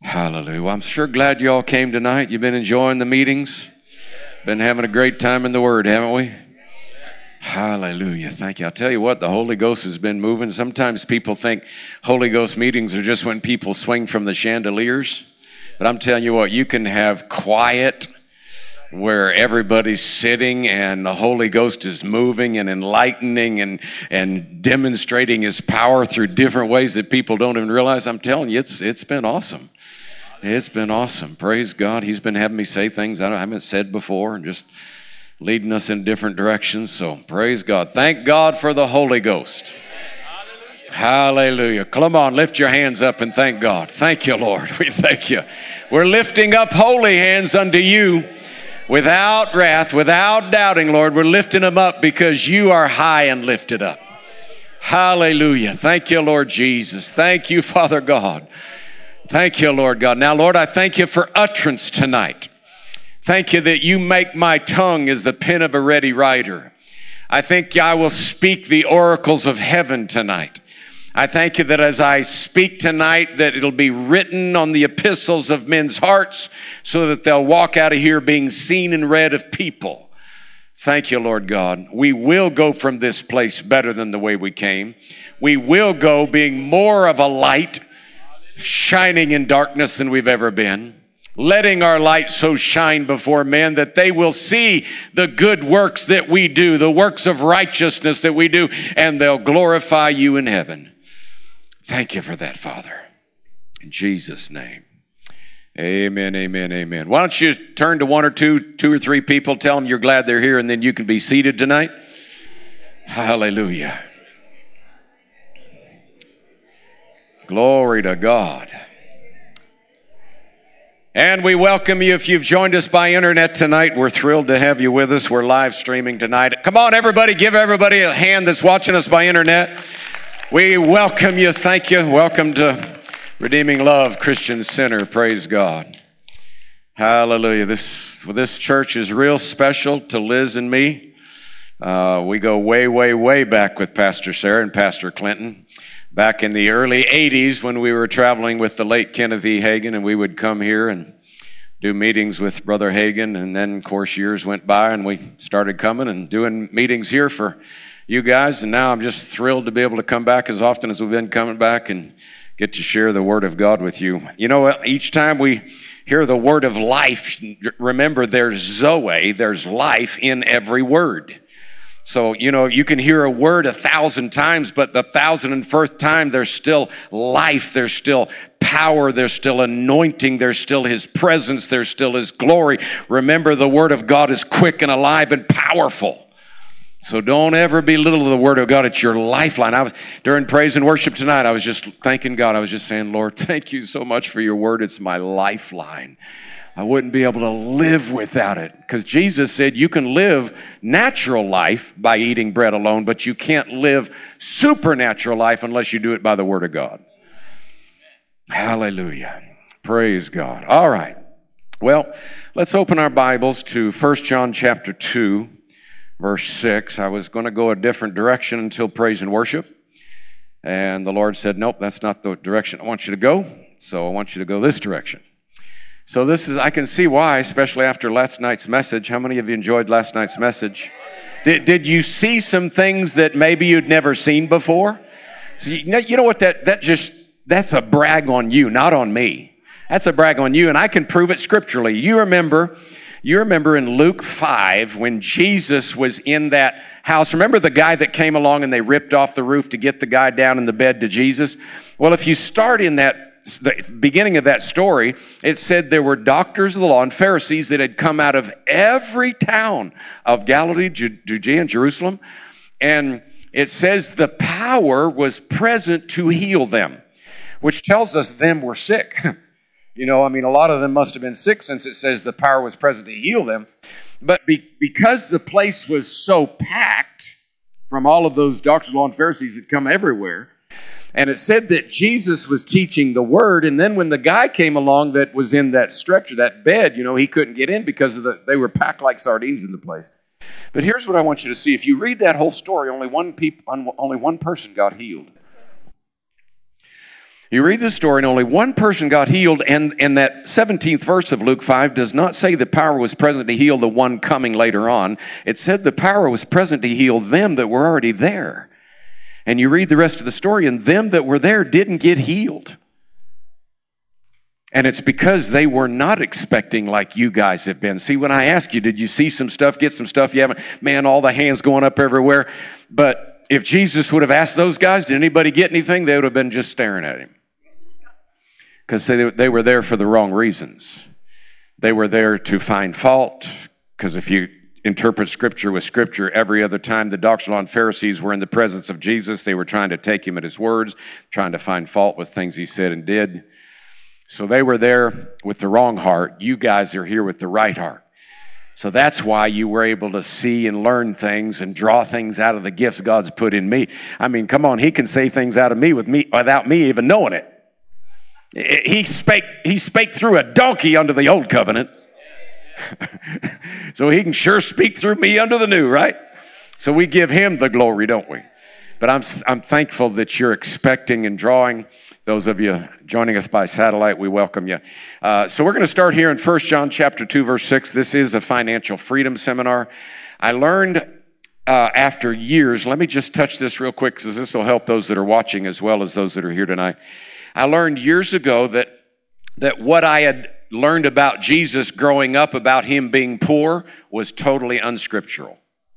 Hallelujah. Well, I'm sure glad you all came tonight. You've been enjoying the meetings. Been having a great time in the Word, haven't we? Hallelujah. Thank you. I'll tell you what, the Holy Ghost has been moving. Sometimes people think Holy Ghost meetings are just when people swing from the chandeliers. But I'm telling you what, you can have quiet where everybody's sitting and the Holy Ghost is moving and enlightening and demonstrating His power through different ways that people don't even realize. I'm telling you, it's been awesome. It's been awesome. Praise God. He's been having me say things I haven't said before and just leading us in different directions. So praise God. Thank God for the Holy Ghost. Hallelujah. Come on, lift your hands up and thank God. Thank you, Lord. We thank you. We're lifting up holy hands unto you without wrath, without doubting, Lord. We're lifting them up because you are high and lifted up. Hallelujah. Thank you, Lord Jesus. Thank you, Father God. Thank you, Lord God. Now, Lord, I thank you for utterance tonight. Thank you that you make my tongue as the pen of a ready writer. I think I will speak the oracles of heaven tonight. I thank you that as I speak tonight, that it'll be written on the epistles of men's hearts so that they'll walk out of here being seen and read of people. Thank you, Lord God. We will go from this place better than the way we came. We will go being more of a light, shining in darkness than we've ever been, letting our light so shine before men that they will see the good works that we do, the works of righteousness that we do, and they'll glorify you in heaven. Thank you for that, Father. In Jesus' name. Amen, amen, amen. Why don't you turn to one or two or three people, tell them you're glad they're here, and then you can be seated tonight. Hallelujah. Glory to God. And we welcome you if you've joined us by internet tonight. We're thrilled to have you with us. We're live streaming tonight. Come on, everybody, give everybody a hand that's watching us by internet. We welcome you. Thank you. Welcome to Redeeming Love Christian Center. Praise God. Hallelujah. This church is real special to Liz and me. We go way, way, way back with Pastor Sarah and Pastor Clinton. Back in the early 80s when we were traveling with the late Kenneth E. Hagin, and we would come here and do meetings with Brother Hagin, and then, of course, years went by, and we started coming and doing meetings here for you guys, and now I'm just thrilled to be able to come back as often as we've been coming back and get to share the Word of God with you. You know, each time we hear the word of life, remember there's Zoe, there's life in every word. So, you know, you can hear a word 1,000 times, but the 1,001st time, there's still life, there's still power, there's still anointing, there's still His presence, there's still His glory. Remember, the Word of God is quick and alive and powerful. So don't ever belittle the Word of God. It's your lifeline. During praise and worship tonight, I was just thanking God. I was just saying, Lord, thank you so much for your Word. It's my lifeline. I wouldn't be able to live without it, because Jesus said you can live natural life by eating bread alone, but you can't live supernatural life unless you do it by the Word of God. Hallelujah. Praise God. All right. Well, let's open our Bibles to 1 John chapter 2, verse 6. I was going to go a different direction until praise and worship, and the Lord said, nope, that's not the direction I want you to go, so I want you to go this direction. So I can see why, especially after last night's message. How many of you enjoyed last night's message? Did you see some things that maybe you'd never seen before? So you know what, that's a brag on you, not on me. That's a brag on you, and I can prove it scripturally. You remember in Luke 5 when Jesus was in that house. Remember the guy that came along and they ripped off the roof to get the guy down in the bed to Jesus? Well, if you start in the beginning of that story, it said there were doctors of the law and Pharisees that had come out of every town of Galilee, Judea, and Jerusalem. And it says the power was present to heal them, which tells us them were sick. You know, I mean, a lot of them must have been sick since it says the power was present to heal them. But because the place was so packed from all of those doctors of the law and Pharisees that come everywhere, and it said that Jesus was teaching the word, and then when the guy came along that was in that stretcher, that bed, you know, he couldn't get in because they were packed like sardines in the place. But here's what I want you to see. If you read that whole story, only one person got healed. You read the story, and only one person got healed, and that 17th verse of Luke 5 does not say the power was present to heal the one coming later on. It said the power was present to heal them that were already there. And you read the rest of the story, and them that were there didn't get healed. And it's because they were not expecting like you guys have been. See, when I ask you, did you see some stuff, get some stuff you haven't? Man, all the hands going up everywhere. But if Jesus would have asked those guys, did anybody get anything? They would have been just staring at him. Because they were there for the wrong reasons. They were there to find fault. Because if you interpret Scripture with Scripture, every other time the doctrinal law and Pharisees were in the presence of Jesus, they were trying to take him at his words, trying to find fault with things he said and did. So they were there with the wrong heart. You guys are here with the right heart. So that's why you were able to see and learn things and draw things out of the gifts God's put in me. I mean, come on, he can say things out of me without me even knowing it. He spake through a donkey under the old covenant. So he can sure speak through me under the new, right? So we give him the glory, don't we? But I'm thankful that you're expecting and drawing. Those of you joining us by satellite, we welcome you. So we're going to start here in 1 John chapter 2, verse 6. This is a financial freedom seminar. I learned after years, let me just touch this real quick because this will help those that are watching as well as those that are here tonight. I learned years ago that what I had learned about Jesus growing up, about him being poor, was totally unscriptural.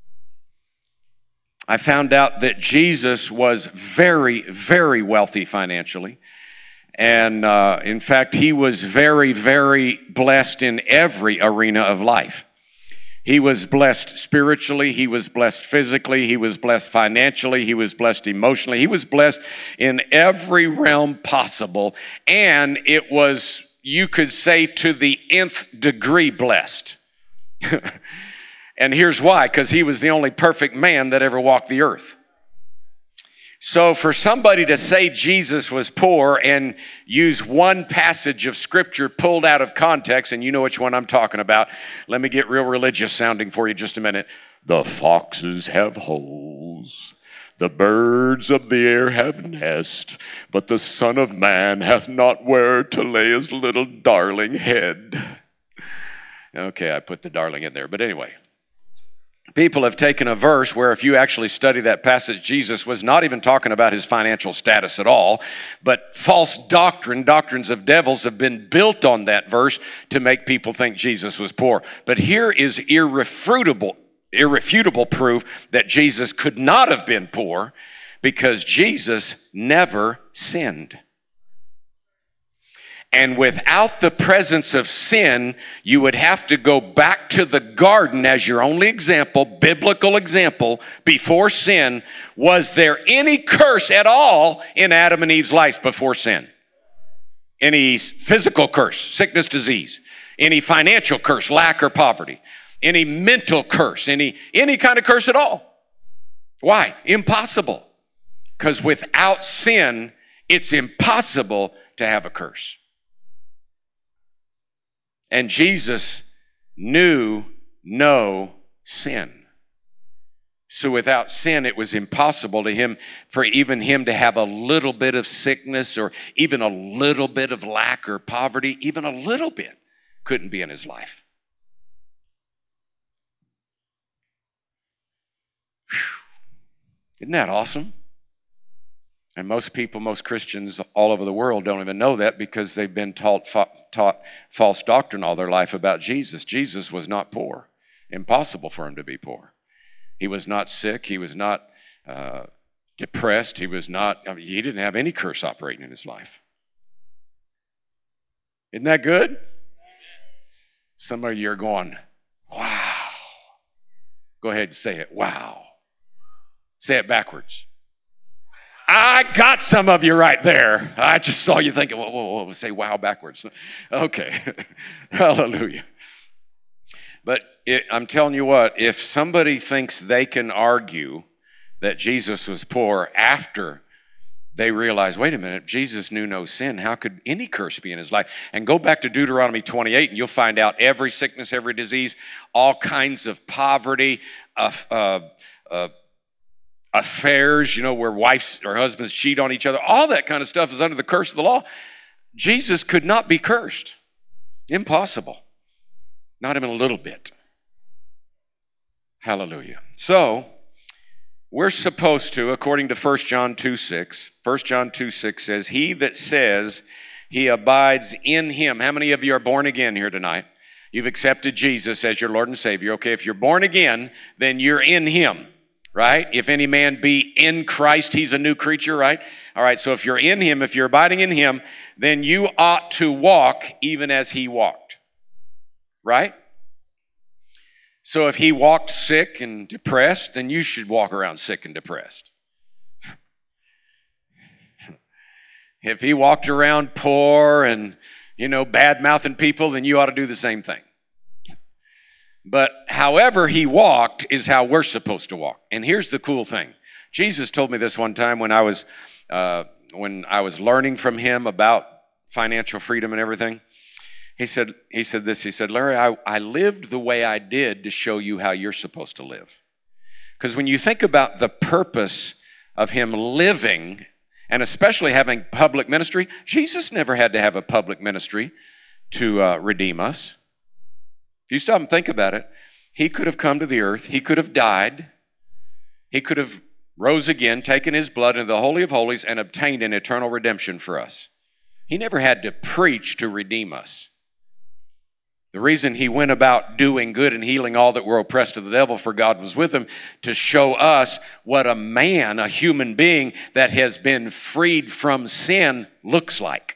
I found out that Jesus was very, very wealthy financially. And in fact, he was very, very blessed in every arena of life. He was blessed spiritually. He was blessed physically. He was blessed financially. He was blessed emotionally. He was blessed in every realm possible. And it was, you could say, to the nth degree blessed. And here's why, because he was the only perfect man that ever walked the earth. So for somebody to say Jesus was poor and use one passage of Scripture pulled out of context, and you know which one I'm talking about. Let me get real religious sounding for you just a minute. The foxes have holes. The birds of the air have nests, but the Son of Man hath not where to lay his little darling head. Okay, I put the darling in there, but anyway. People have taken a verse where if you actually study that passage, Jesus was not even talking about his financial status at all, but false doctrines of devils have been built on that verse to make people think Jesus was poor. But here is irrefutable proof that Jesus could not have been poor because Jesus never sinned. And without the presence of sin, you would have to go back to the garden as your only example, biblical example, before sin. Was there any curse at all in Adam and Eve's lives before sin? Any physical curse, sickness, disease? Any financial curse, lack or poverty? Any mental curse? Any kind of curse at all? Why? Impossible. Because without sin, it's impossible to have a curse. And Jesus knew no sin. So without sin, it was impossible to him, for even him to have a little bit of sickness or even a little bit of lack or poverty, even a little bit, couldn't be in his life. Whew. Isn't that awesome? And most people, most Christians all over the world don't even know that because they've been taught false doctrine all their life about Jesus. Jesus was not poor. Impossible for him to be poor. He was not sick. He was not depressed. He didn't have any curse operating in his life. Isn't that good? Some of you are going, wow. Go ahead and say it, wow. Say it backwards. I got some of you right there. I just saw you thinking, whoa, say wow backwards. Okay, hallelujah. But I'm telling you what, if somebody thinks they can argue that Jesus was poor after they realize, wait a minute, Jesus knew no sin, how could any curse be in his life? And go back to Deuteronomy 28 and you'll find out every sickness, every disease, all kinds of poverty, affairs, where wives or husbands cheat on each other. All that kind of stuff is under the curse of the law. Jesus could not be cursed. Impossible. Not even a little bit. Hallelujah. So, we're supposed to, according to 1 John 2:6, 1 John 2:6 says, he that says he abides in him. How many of you are born again here tonight? You've accepted Jesus as your Lord and Savior. Okay, if you're born again, then you're in him, right? If any man be in Christ, he's a new creature, right? All right, so if you're in him, if you're abiding in him, then you ought to walk even as he walked, right? So if he walked sick and depressed, then you should walk around sick and depressed. If he walked around poor and, bad-mouthing people, then you ought to do the same thing. But however he walked is how we're supposed to walk. And here's the cool thing. Jesus told me this one time when I was learning from him about financial freedom and everything. He said, Larry, I lived the way I did to show you how you're supposed to live. Because when you think about the purpose of him living, and especially having public ministry, Jesus never had to have a public ministry to redeem us. If you stop and think about it, he could have come to the earth, he could have died, he could have rose again, taken his blood into the Holy of Holies, and obtained an eternal redemption for us. He never had to preach to redeem us. The reason he went about doing good and healing all that were oppressed of the devil, for God was with him, to show us what a man, a human being that has been freed from sin looks like.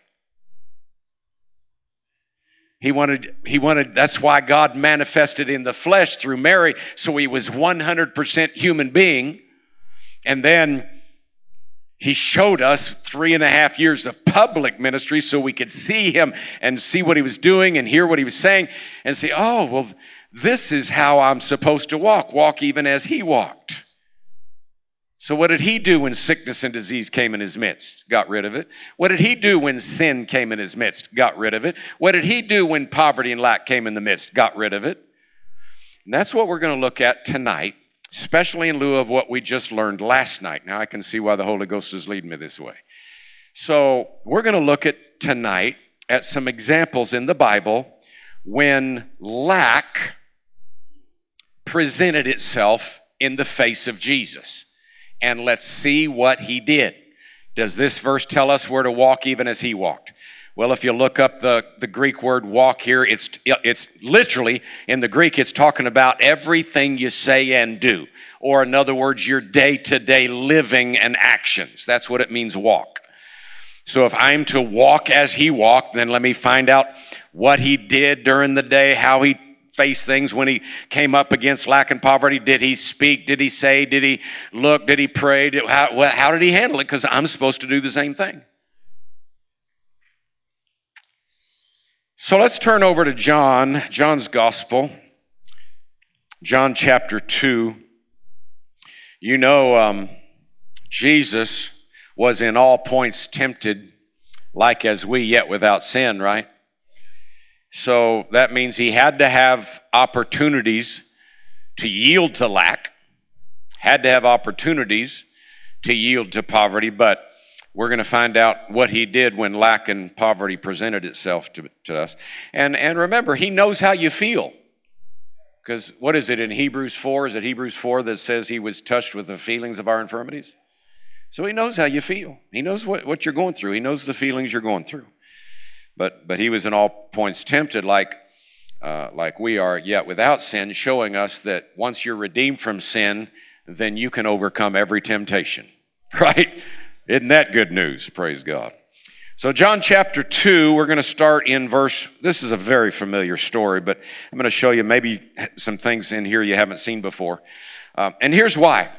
He wanted, that's why God manifested in the flesh through Mary, so he was 100% human being. And then he showed us 3.5 years of public ministry so we could see him and see what he was doing and hear what he was saying and say, oh, well, this is how I'm supposed to walk even as he walked. So what did he do when sickness and disease came in his midst? Got rid of it. What did he do when sin came in his midst? Got rid of it. What did he do when poverty and lack came in the midst? Got rid of it. And that's what we're going to look at tonight, especially in lieu of what we just learned last night. Now I can see why the Holy Ghost is leading me this way. So we're going to look at tonight at some examples in the Bible when lack presented itself in the face of Jesus. And let's see what he did. Does this verse tell us where to walk even as he walked? Well, if you look up the Greek word walk here, it's literally, in the Greek, it's talking about everything you say and do. Or in other words, your day-to-day living and actions. That's what it means walk. So if I'm to walk as he walked, then let me find out what he did during the day, how he faced things when he came up against lack and poverty. Did he speak? Did he say? Did he look? Did he pray? How did he handle it? Because I'm supposed to do the same thing. So let's turn over to John's Gospel, John chapter 2. Jesus was in all points tempted, like as we, yet without sin, right? So that means he had to have opportunities to yield to lack, had to have opportunities to yield to poverty, but we're going to find out what he did when lack and poverty presented itself to us. And remember, he knows how you feel. Because what is it in Hebrews 4? Is it Hebrews 4 that says he was touched with the feelings of our infirmities? So he knows how you feel. He knows what you're going through. He knows the feelings you're going through. But he was in all points tempted like we are, yet without sin, showing us that once you're redeemed from sin, then you can overcome every temptation. Right? Isn't that good news? Praise God. So John chapter 2, we're going to start in verse, this is a very familiar story, but I'm going to show you maybe some things in here you haven't seen before. And here's why.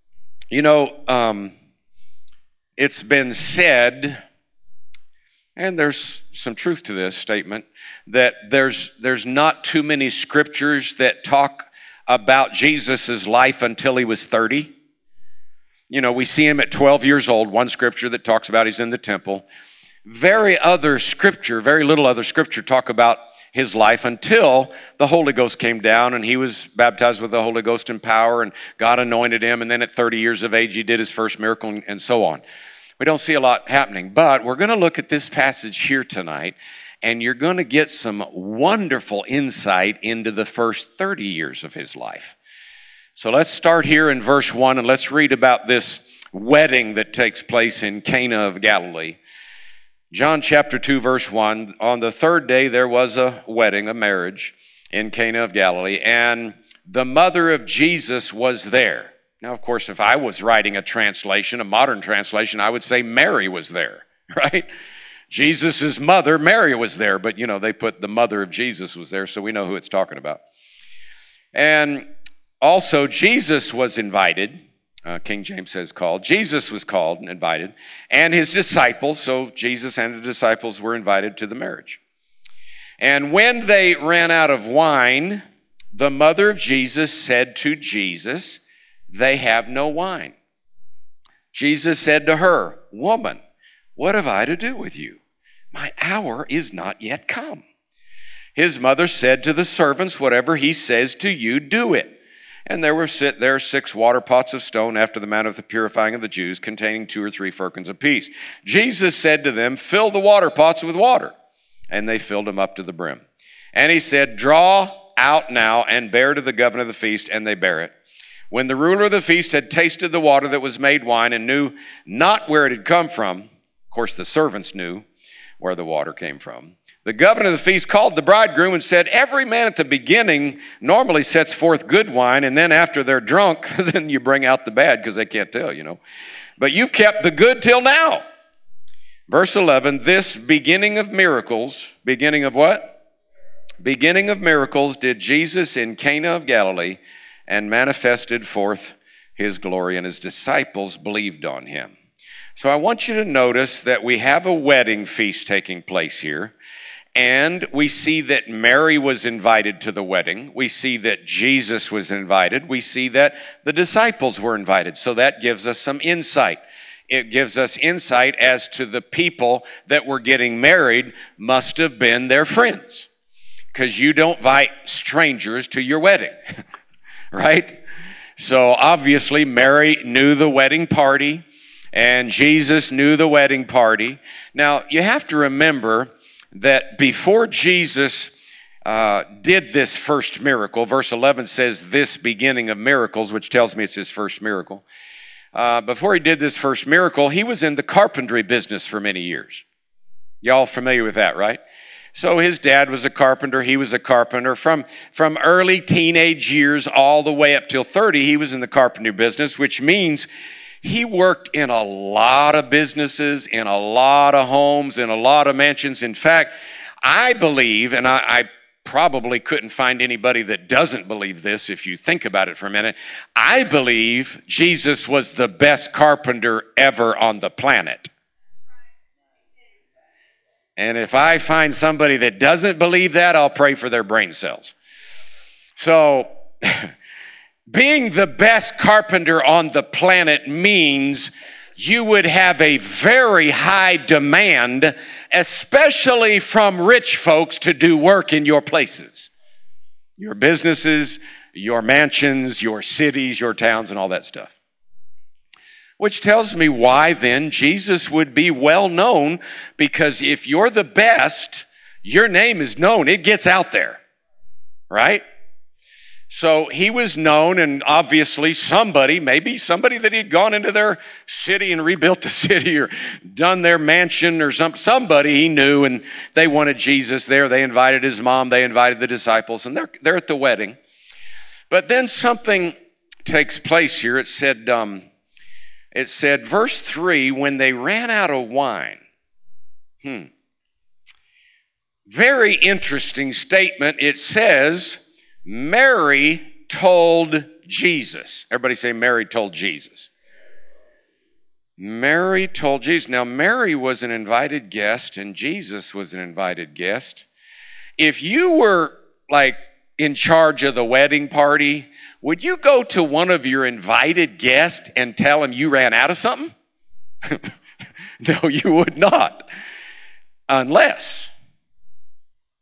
It's been said, and there's some truth to this statement, that there's not too many scriptures that talk about Jesus' life until he was 30. We see him at 12 years old, one scripture that talks about he's in the temple. Very little other scripture talk about his life until the Holy Ghost came down and he was baptized with the Holy Ghost in power and God anointed him. And then at 30 years of age, he did his first miracle and so on. We don't see a lot happening, but we're going to look at this passage here tonight, and you're going to get some wonderful insight into the first 30 years of his life. So let's start here in verse 1, and let's read about this wedding that takes place in Cana of Galilee. John chapter 2, verse 1, on the third day there was a wedding, a marriage in Cana of Galilee, and the mother of Jesus was there. Now, of course, if I was writing a translation, a modern translation, I would say Mary was there, right? Jesus' mother, Mary, was there, but, they put the mother of Jesus was there, so we know who it's talking about. And also, Jesus was invited. King James says called. Jesus was called and invited, and his disciples, so Jesus and the disciples were invited to the marriage. And when they ran out of wine, the mother of Jesus said to Jesus, "They have no wine." Jesus said to her, "Woman, what have I to do with you? My hour is not yet come." His mother said to the servants, "Whatever he says to you, do it." And there were 6 water pots of stone after the manner of the purifying of the Jews, containing 2 or 3 firkins apiece. Jesus said to them, "Fill the water pots with water." And they filled them up to the brim. And he said, "Draw out now and bear to the governor of the feast," and they bare it. When the ruler of the feast had tasted the water that was made wine and knew not where it had come from, of course the servants knew where the water came from, the governor of the feast called the bridegroom and said, "Every man at the beginning normally sets forth good wine, and then after they're drunk, then you bring out the bad because they can't tell, But you've kept the good till now." Verse 11, this beginning of miracles, beginning of what? Beginning of miracles did Jesus in Cana of Galilee, and manifested forth his glory, and his disciples believed on him. So I want you to notice that we have a wedding feast taking place here. And we see that Mary was invited to the wedding. We see that Jesus was invited. We see that the disciples were invited. So that gives us some insight. It gives us insight as to the people that were getting married must have been their friends. Because you don't invite strangers to your wedding, right? So obviously Mary knew the wedding party, and Jesus knew the wedding party. Now, you have to remember that before Jesus did this first miracle, verse 11 says this beginning of miracles, which tells me it's his first miracle. Before he did this first miracle, he was in the carpentry business for many years. Y'all familiar with that, right? So his dad was a carpenter, he was a carpenter. From early teenage years all the way up till 30, he was in the carpentry business, which means he worked in a lot of businesses, in a lot of homes, in a lot of mansions. In fact, I believe, and I probably couldn't find anybody that doesn't believe this if you think about it for a minute, I believe Jesus was the best carpenter ever on the planet. And if I find somebody that doesn't believe that, I'll pray for their brain cells. So, being the best carpenter on the planet means you would have a very high demand, especially from rich folks, to do work in your places, your businesses, your mansions, your cities, your towns, and all that stuff. Which tells me why then Jesus would be well known, because if you're the best, your name is known. It gets out there, right? So he was known, and obviously maybe somebody that he'd gone into their city and rebuilt the city or done their mansion or somebody he knew, and they wanted Jesus there. They invited his mom, they invited the disciples, and they're at the wedding. But then something takes place here. It said, verse 3, when they ran out of wine. Very interesting statement. It says, Mary told Jesus. Everybody say Mary told Jesus. Mary told Jesus. Now, Mary was an invited guest, and Jesus was an invited guest. If you were like in charge of the wedding party, would you go to one of your invited guests and tell him you ran out of something? No, you would not. Unless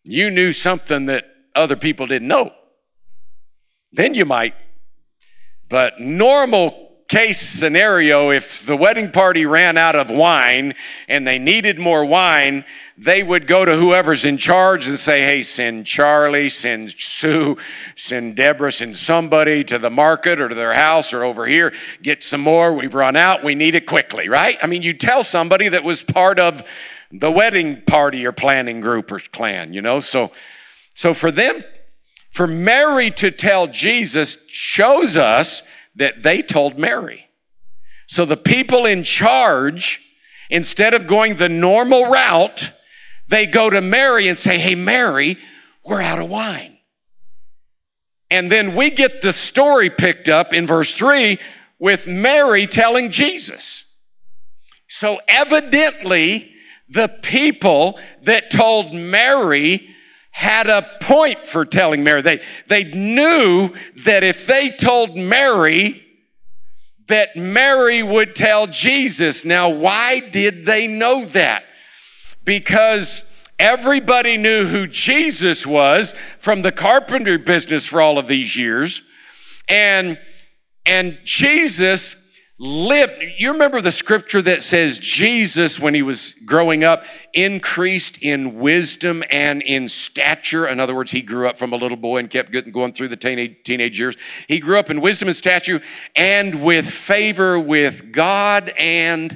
you knew something that other people didn't know, then you might. But normal case scenario, if the wedding party ran out of wine and they needed more wine, they would go to whoever's in charge and say, hey, send Charlie, send Sue, send Deborah, send somebody to the market or to their house or over here, get some more. We've run out. We need it quickly, right? I mean, you tell somebody that was part of the wedding party or planning group or clan, So for them, for Mary to tell Jesus shows us that they told Mary. So the people in charge, instead of going the normal route, they go to Mary and say, hey, Mary, we're out of wine. And then we get the story picked up in verse 3 with Mary telling Jesus. So evidently, the people that told Mary had a point for telling Mary. They knew that if they told Mary, that Mary would tell Jesus. Now, why did they know that? Because everybody knew who Jesus was from the carpentry business for all of these years. And Jesus lived. You remember the scripture that says Jesus, when he was growing up, increased in wisdom and in stature. In other words, he grew up from a little boy and kept going through the teenage years. He grew up in wisdom and stature and with favor with God and...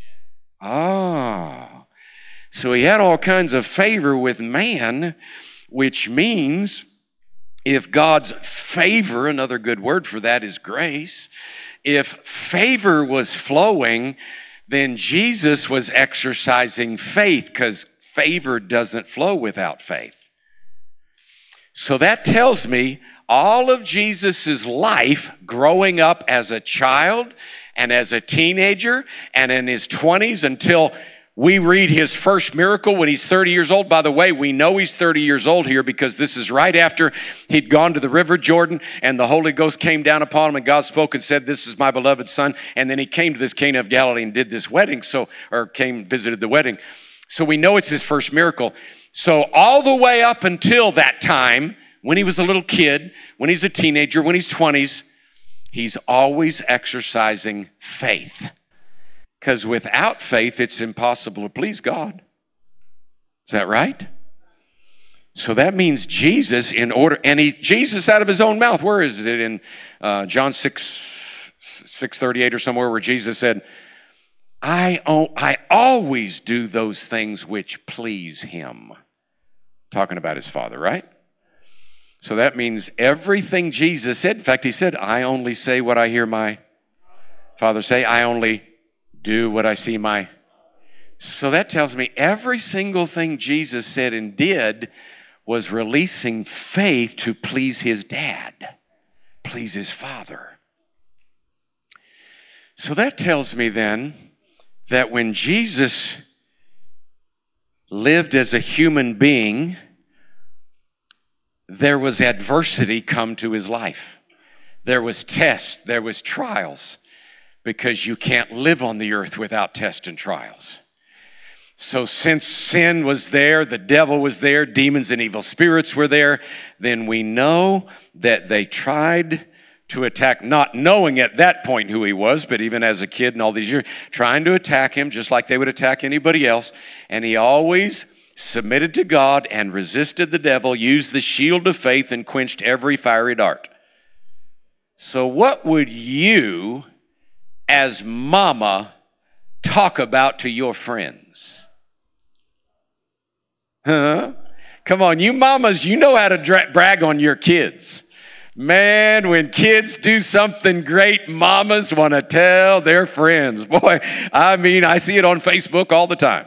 So he had all kinds of favor with man, which means if God's favor, another good word for that is grace, if favor was flowing, then Jesus was exercising faith, because favor doesn't flow without faith. So that tells me all of Jesus's life growing up as a child and as a teenager and in his 20s until we read his first miracle when he's 30 years old. By the way, we know he's 30 years old here because this is right after he'd gone to the River Jordan and the Holy Ghost came down upon him and God spoke and said, this is my beloved son. And then he came to this Cana of Galilee and did this wedding, visited the wedding. So we know it's his first miracle. So all the way up until that time, when he was a little kid, when he's a teenager, when he's 20s, he's always exercising faith. Because without faith, it's impossible to please God. Is that right? So that means Jesus, Jesus out of his own mouth, where is it in John 6:38 or somewhere where Jesus said, I always do those things which please him. Talking about his Father, right? So that means everything Jesus said, in fact, he said, I only say what I hear my Father say. I only do what I see my... So that tells me every single thing Jesus said and did was releasing faith to please his dad, please his Father. So that tells me then that when Jesus lived as a human being, there was adversity come to his life. There was tests, there was trials, because you can't live on the earth without tests and trials. So since sin was there, the devil was there, demons and evil spirits were there, then we know that they tried to attack, not knowing at that point who he was, but even as a kid and all these years, trying to attack him just like they would attack anybody else. And he always submitted to God and resisted the devil, used the shield of faith and quenched every fiery dart. So what would you as mama talk about to your friends? Huh? Come on, you mamas, you know how to brag on your kids. Man, when kids do something great, mamas want to tell their friends. Boy, I see it on Facebook all the time.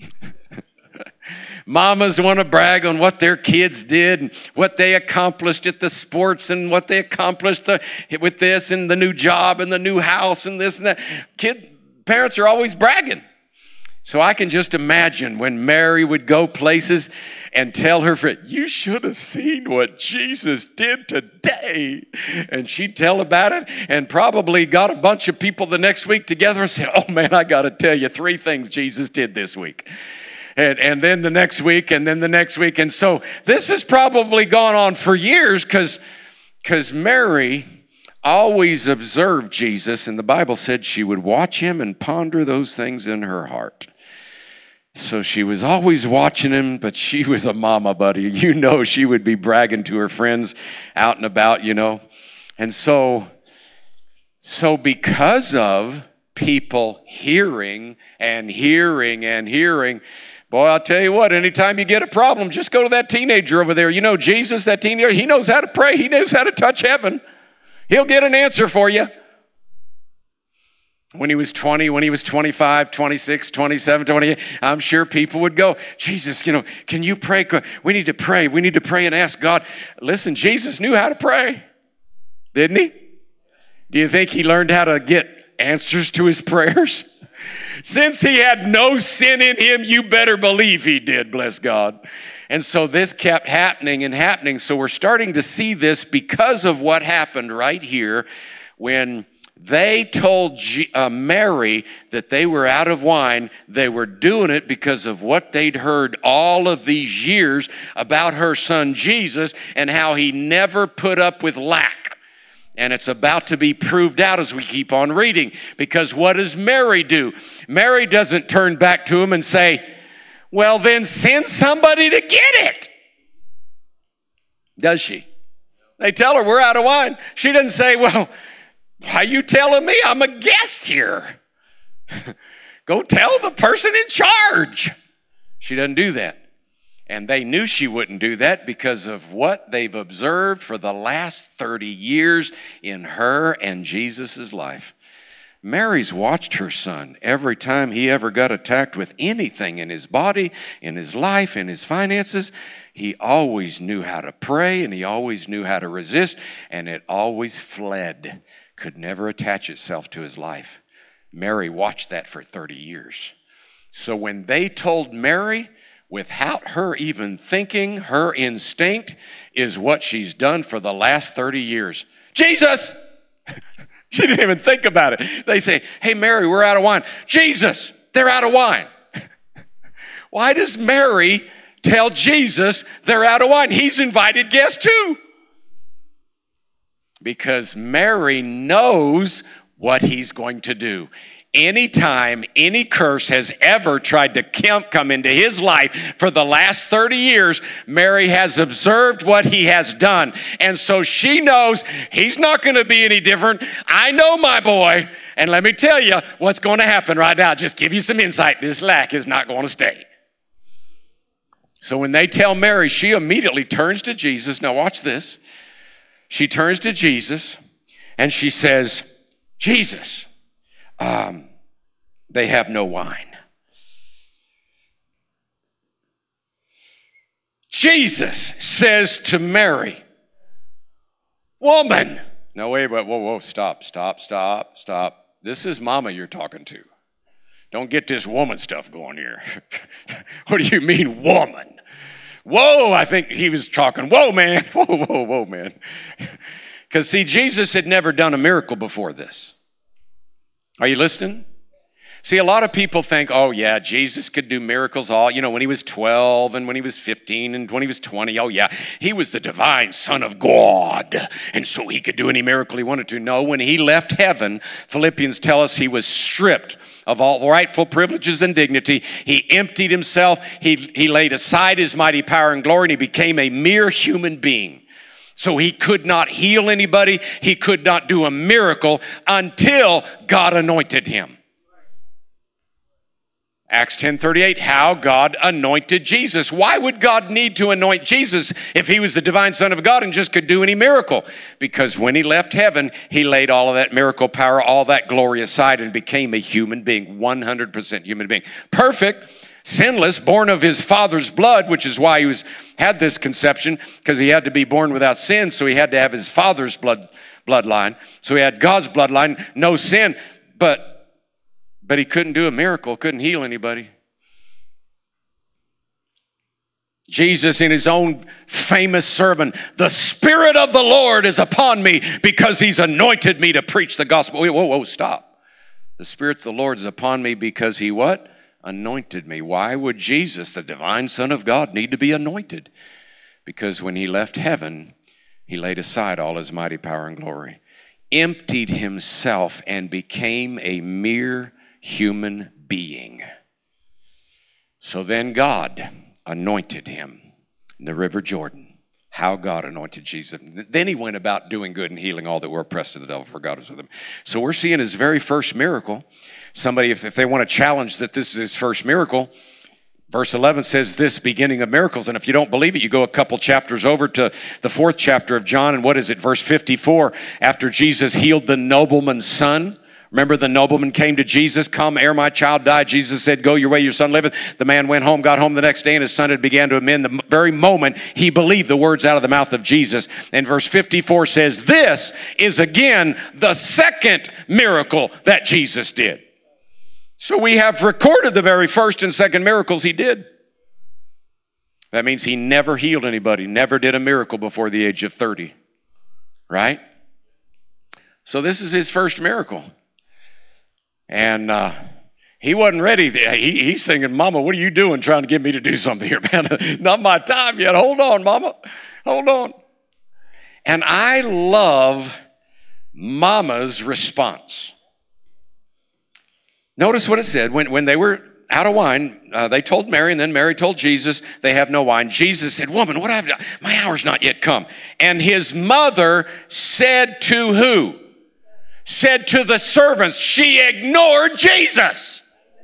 Mamas want to brag on what their kids did and what they accomplished at the sports and what they accomplished with this and the new job and the new house and this and that. Parents are always bragging. So I can just imagine when Mary would go places and tell her friend, you should have seen what Jesus did today. And she'd tell about it and probably got a bunch of people the next week together and said, oh man, I got to tell you 3 things Jesus did this week. and then the next week, and then the next week. And so this has probably gone on for years because Mary always observed Jesus, and the Bible said she would watch him and ponder those things in her heart. So she was always watching him, but she was a mama, buddy. You know, she would be bragging to her friends out and about, you know. And so because of people hearing and hearing and hearing, boy, I'll tell you what, anytime you get a problem, just go to that teenager over there. You know, Jesus, that teenager, he knows how to pray. He knows how to touch heaven. He'll get an answer for you. When he was 20, when he was 25, 26, 27, 28, I'm sure people would go, Jesus, you know, can you pray? We need to pray. We need to pray and ask God. Listen, Jesus knew how to pray, didn't he? Do you think he learned how to get answers to his prayers? Since he had no sin in him, you better believe he did, bless God. And so this kept happening and happening. So we're starting to see this because of what happened right here when they told Mary that they were out of wine. They were doing it because of what they'd heard all of these years about her son Jesus and how he never put up with lack. And it's about to be proved out as we keep on reading. Because what does Mary do? Mary doesn't turn back to him and say, well, then send somebody to get it. Does she? They tell her we're out of wine. She doesn't say, well, why are you telling me? I'm a guest here. Go tell the person in charge. She doesn't do that. And they knew she wouldn't do that because of what they've observed for the last 30 years in her and Jesus' life. Mary's watched her son every time he ever got attacked with anything in his body, in his life, in his finances. He always knew how to pray and he always knew how to resist, and it always fled. Could never attach itself to his life. Mary watched that for 30 years. So when they told Mary, without her even thinking, her instinct is what she's done for the last 30 years. Jesus! She didn't even think about it. They say, hey, Mary, we're out of wine. Jesus, they're out of wine. Why does Mary tell Jesus they're out of wine? He's invited guests too. Because Mary knows what he's going to do. Anytime any curse has ever tried to come into his life for the last 30 years, Mary has observed what he has done. And so she knows he's not going to be any different. I know my boy. And let me tell you what's going to happen right now. Just give you some insight. This lack is not going to stay. So when they tell Mary, she immediately turns to Jesus. Now watch this. She turns to Jesus and she says, Jesus, they have no wine. Jesus says to Mary, woman. No, wait, whoa, stop. This is mama you're talking to. Don't get this woman stuff going here. What do you mean, woman? Whoa, I think he was talking, whoa, man. Whoa, man. Because, see, Jesus had never done a miracle before this. Are you listening? See, a lot of people think, oh, yeah, Jesus could do miracles when he was 12 and when he was 15 and when he was 20. Oh, yeah, he was the divine Son of God. And so he could do any miracle he wanted to. No, when he left heaven, Philippians tell us he was stripped of all rightful privileges and dignity. He emptied himself. He laid aside his mighty power and glory, and he became a mere human being. So he could not heal anybody. He could not do a miracle until God anointed him. Acts 10:38, how God anointed Jesus. Why would God need to anoint Jesus if he was the divine Son of God and just could do any miracle? Because when he left heaven, he laid all of that miracle power, all that glory aside and became a human being, 100% human being. Perfect, sinless, born of his father's blood, which is why he had this conception, because he had to be born without sin, so he had to have his father's bloodline. So he had God's bloodline, no sin, but he couldn't do a miracle, couldn't heal anybody. Jesus, in his own famous sermon, the Spirit of the Lord is upon me because he's anointed me to preach the gospel. Whoa, stop. The Spirit of the Lord is upon me because he what? anointed me. Why would Jesus, the divine Son of God, need to be anointed? Because when he left heaven, he laid aside all his mighty power and glory, emptied himself, and became a mere human being. So then God anointed him in the river Jordan. How God anointed Jesus. Then he went about doing good and healing all that were oppressed of the devil, for God was with him. So we're seeing his very first miracle. Somebody, if they want to challenge that this is his first miracle, verse 11 says this, beginning of miracles. And if you don't believe it, you go a couple chapters over to the 4th chapter of John. And what is it? Verse 54, after Jesus healed the nobleman's son. Remember, the nobleman came to Jesus, come, ere my child die. Jesus said, go your way, your son liveth. The man went home, got home the next day, and his son had began to amend. The very moment he believed the words out of the mouth of Jesus. And verse 54 says, this is again the second miracle that Jesus did. So we have recorded the very first and second miracles he did. That means he never healed anybody, never did a miracle before the age of 30. Right? So this is his first miracle. And he wasn't ready. He's thinking, Mama, what are you doing trying to get me to do something here, man? Not my time yet. Hold on, Mama. Hold on. And I love Mama's response. Notice what it said. When they were out of wine, they told Mary, and then Mary told Jesus, they have no wine. Jesus said, woman, what have I done? My hour's not yet come. And his mother said to who? Said to the servants. She ignored Jesus.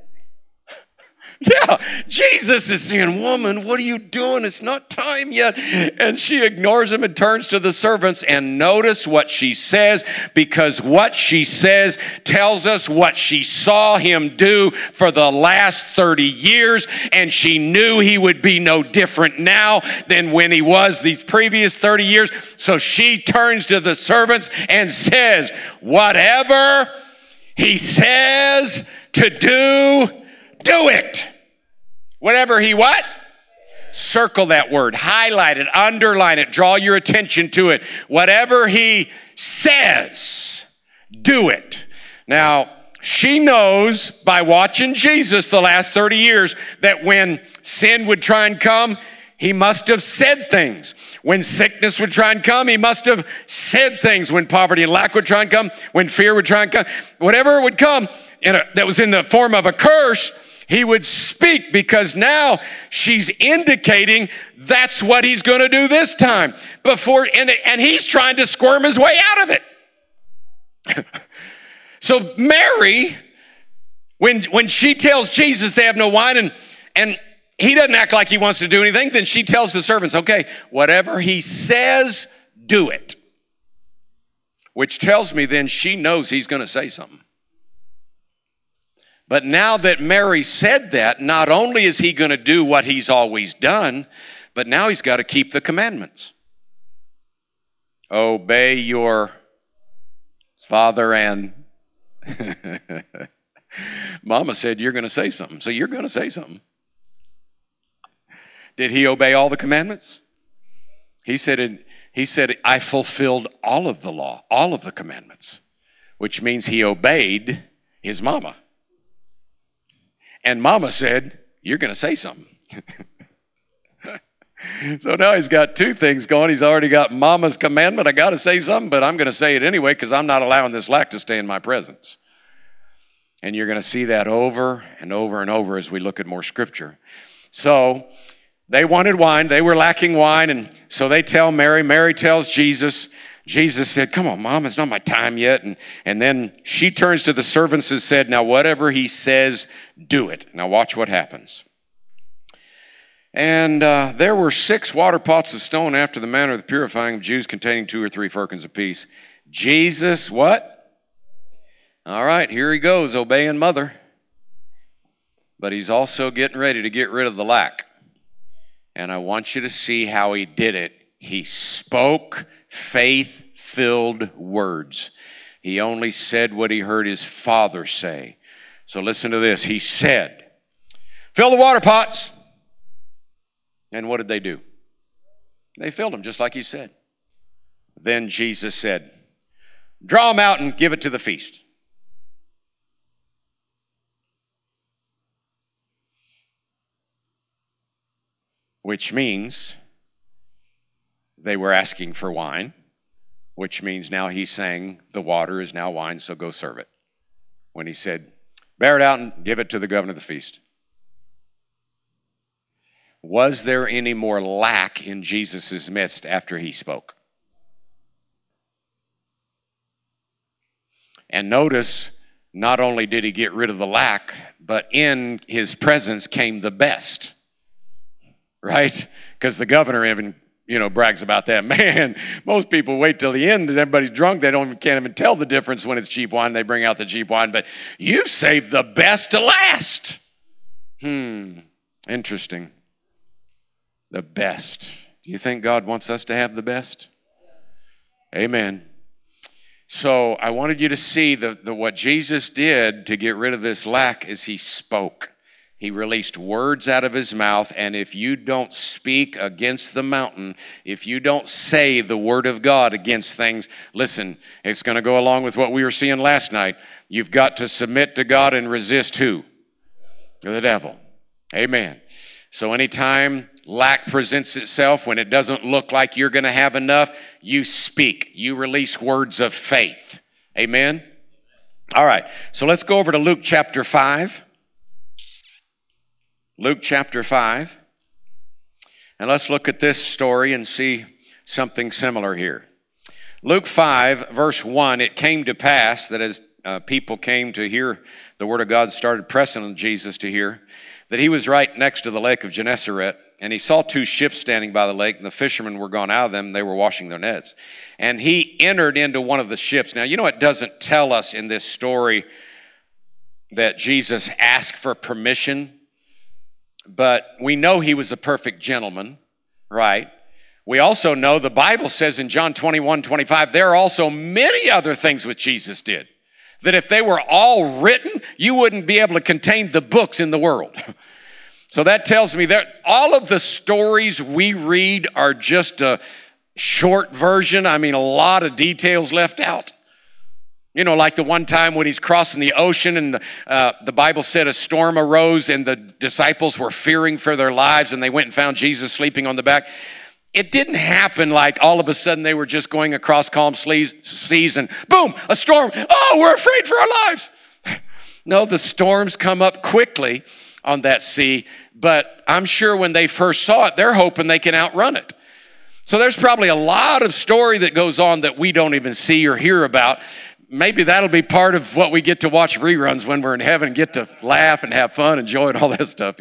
Yeah, Jesus is saying, woman, what are you doing? It's not time yet. And she ignores him and turns to the servants. And notice what she says, because what she says tells us what she saw him do for the last 30 years. And she knew he would be no different now than when he was these previous 30 years. So she turns to the servants and says, whatever he says to do, do it. Whatever he what? Circle that word. Highlight it. Underline it. Draw your attention to it. Whatever he says, do it. Now, she knows by watching Jesus the last 30 years that when sin would try and come, he must have said things. When sickness would try and come, he must have said things. When poverty and lack would try and come, when fear would try and come, whatever would come that was in the form of a curse, he would speak, because now she's indicating that's what he's going to do this time. And he's trying to squirm his way out of it. So Mary, when she tells Jesus they have no wine and he doesn't act like he wants to do anything, then she tells the servants, okay, whatever he says, do it. Which tells me then she knows he's going to say something. But now that Mary said that, not only is he going to do what he's always done, but now he's got to keep the commandments. Obey your father and... Mama said you're going to say something, so you're going to say something. Did he obey all the commandments? He said, I fulfilled all of the law, all of the commandments, which means he obeyed his mama. And Mama said, you're going to say something. So now he's got two things going. He's already got Mama's commandment. I got to say something, but I'm going to say it anyway because I'm not allowing this lack to stay in my presence. And you're going to see that over and over and over as we look at more scripture. So they wanted wine. They were lacking wine. And so they tell Mary. Mary tells Jesus. Jesus said, come on, Mom, it's not my time yet. And then she turns to the servants and said, now whatever he says, do it. Now watch what happens. And there were 6 water pots of stone after the manner of the purifying of Jews, containing 2 or 3 firkins apiece. Jesus, what? All right, here he goes, obeying mother. But he's also getting ready to get rid of the lack. And I want you to see how he did it. He spoke faith-filled words. He only said what he heard his Father say. So listen to this. He said, fill the water pots. And what did they do? They filled them just like he said. Then Jesus said, draw them out and give it to the feast. which means they were asking for wine, which means now he's saying the water is now wine, so go serve it. When he said, bear it out and give it to the governor of the feast. Was there any more lack in Jesus' midst after he spoke? And notice, not only did he get rid of the lack, but in his presence came the best. Right? Because the governor even, brags about that. Man, most people wait till the end and everybody's drunk. They can't even tell the difference when it's cheap wine. They bring out the cheap wine. But you've saved the best to last. Interesting. The best. Do you think God wants us to have the best? Amen. So I wanted you to see what Jesus did to get rid of this lack is he spoke. He released words out of his mouth, and if you don't speak against the mountain, if you don't say the word of God against things, listen, it's going to go along with what we were seeing last night. You've got to submit to God and resist who? The devil. Amen. So anytime lack presents itself, when it doesn't look like you're going to have enough, you speak. You release words of faith. Amen? All right, so let's go over to Luke chapter 5. Luke chapter 5. And let's look at this story and see something similar here. Luke 5, verse 1, it came to pass that as people came to hear the word of God, started pressing on Jesus to hear, that he was right next to the lake of Gennesaret, and he saw two ships standing by the lake, and the fishermen were gone out of them. They were washing their nets. And he entered into one of the ships. Now, it doesn't tell us in this story that Jesus asked for permission, but we know he was a perfect gentleman, right? We also know the Bible says in John 21:25, there are also many other things which Jesus did, that if they were all written, you wouldn't be able to contain the books in the world. So that tells me that all of the stories we read are just a short version. I mean, a lot of details left out. Like the one time when he's crossing the ocean and the Bible said a storm arose and the disciples were fearing for their lives and they went and found Jesus sleeping on the back. It didn't happen like all of a sudden they were just going across calm seas and boom, a storm. Oh, we're afraid for our lives. No, the storms come up quickly on that sea, but I'm sure when they first saw it, they're hoping they can outrun it. So there's probably a lot of story that goes on that we don't even see or hear about. Maybe that'll be part of what we get to watch reruns when we're in heaven, get to laugh and have fun, enjoy it, all that stuff,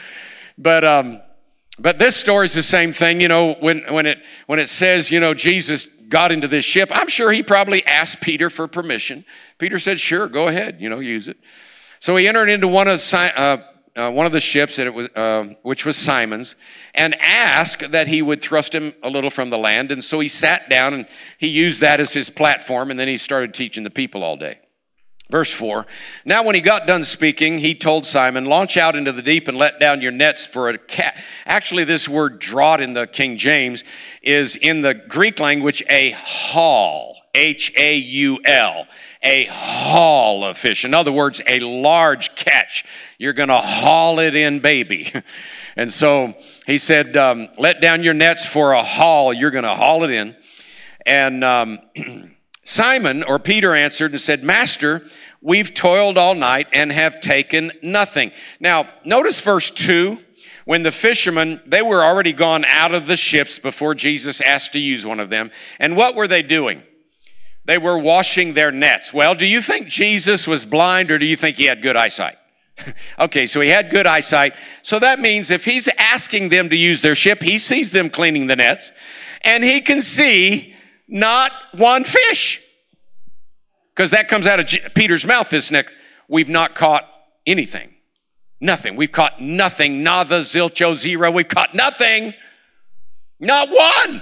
But this story is the same thing, when it says, Jesus got into this ship, I'm sure he probably asked Peter for permission. Peter said, sure, go ahead, use it. So he entered into one of the ships, which was Simon's, and asked that he would thrust him a little from the land. And so he sat down and he used that as his platform, and then he started teaching the people all day. Verse 4, now when he got done speaking, he told Simon, launch out into the deep and let down your nets for a catch. Actually, this word draught in the King James is in the Greek language a haul, H-A-U-L, a haul of fish. In other words, a large catch. You're going to haul it in, baby. And so he said, let down your nets for a haul. You're going to haul it in. And Simon, or Peter, answered and said, Master, we've toiled all night and have taken nothing. Now, notice verse 2. When the fishermen, they were already gone out of the ships before Jesus asked to use one of them. And what were they doing? They were washing their nets. Well, do you think Jesus was blind or do you think he had good eyesight? Okay, so he had good eyesight. So that means if he's asking them to use their ship, he sees them cleaning the nets and he can see not one fish. Because that comes out of Peter's mouth this next. We've not caught anything. Nothing. We've caught nothing. Nada, zilcho, zero. We've caught nothing. Not one.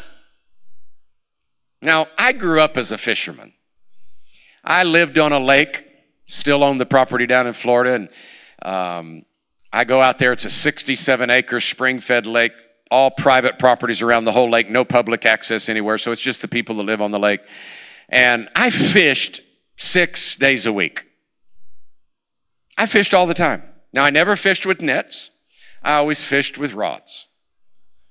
Now, I grew up as a fisherman. I lived on a lake, still own the property down in Florida, and I go out there. It's a 67-acre spring-fed lake, all private properties around the whole lake, no public access anywhere, so it's just the people that live on the lake. And I fished 6 days a week. I fished all the time. Now, I never fished with nets. I always fished with rods.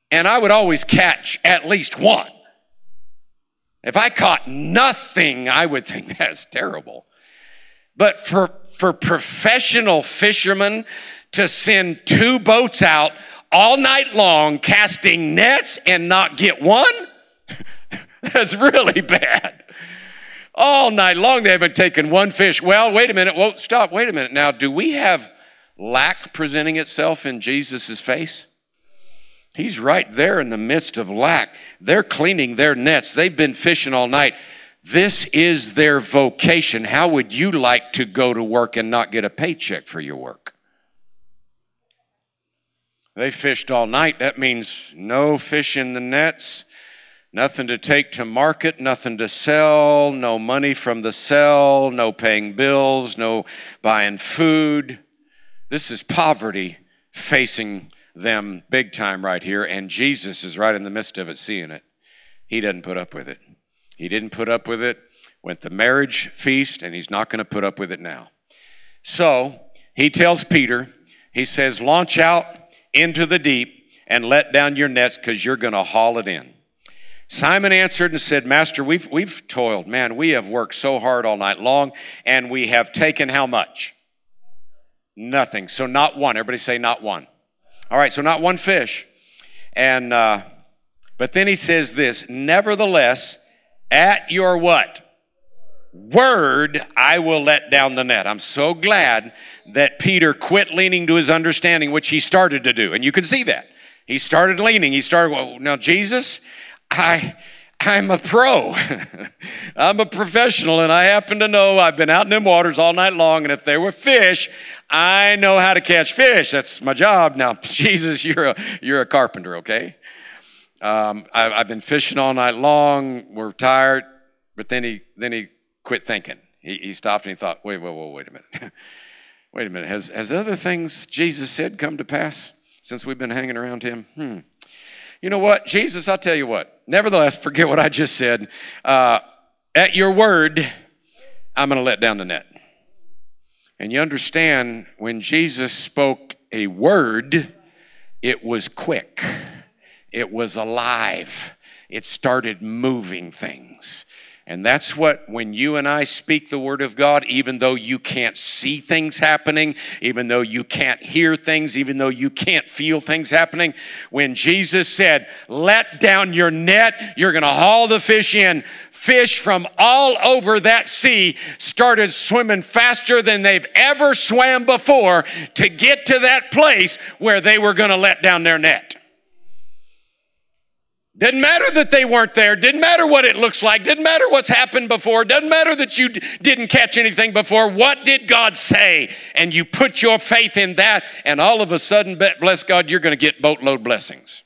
and I would always catch at least one. If I caught nothing, I would think that's terrible. But for professional fishermen to send 2 boats out all night long casting nets and not get one, that's really bad. All night long they haven't taken one fish. Well, wait a minute. Whoa, stop. Wait a minute. Now, do we have lack presenting itself in Jesus' face? He's right there in the midst of lack. They're cleaning their nets. They've been fishing all night. This is their vocation. How would you like to go to work and not get a paycheck for your work? They fished all night. That means no fish in the nets, nothing to take to market, nothing to sell, no money from the sell, no paying bills, no buying food. This is poverty facing them big time right here, and Jesus is right in the midst of it, seeing it. He doesn't put up with it. He didn't put up with it with the marriage feast, and he's not going to put up with it now. So he tells Peter, he says, launch out into the deep and let down your nets because you're going to haul it in. Simon answered and said, Master, we've toiled. Man, we have worked so hard all night long, and we have taken how much? Nothing. So not one. Everybody say not one. All right, so not one fish. And but then he says this, nevertheless, at your what? Word, I will let down the net. I'm so glad that Peter quit leaning to his understanding, which he started to do. And you can see that. He started leaning. He started, well, now, Jesus, I'm a pro. I'm a professional, and I happen to know I've been out in them waters all night long, and if there were fish, I know how to catch fish. That's my job. Now, Jesus, you're a carpenter, okay? I've been fishing all night long. We're tired. But then he quit thinking. He stopped and he thought, wait a minute. Wait a minute. Has other things Jesus said come to pass since we've been hanging around him? You know what, Jesus, I'll tell you what. Nevertheless, forget what I just said. At your word, I'm going to let down the net. And you understand, when Jesus spoke a word, it was quick. It was alive. It started moving things. And that's what, when you and I speak the word of God, even though you can't see things happening, even though you can't hear things, even though you can't feel things happening, when Jesus said, let down your net, you're going to haul the fish in. Fish from all over that sea started swimming faster than they've ever swam before to get to that place where they were going to let down their net. Didn't matter that they weren't there. Didn't matter what it looks like. Didn't matter what's happened before. Doesn't matter that you didn't catch anything before. What did God say? And you put your faith in that, and all of a sudden, bless God, you're going to get boatload blessings.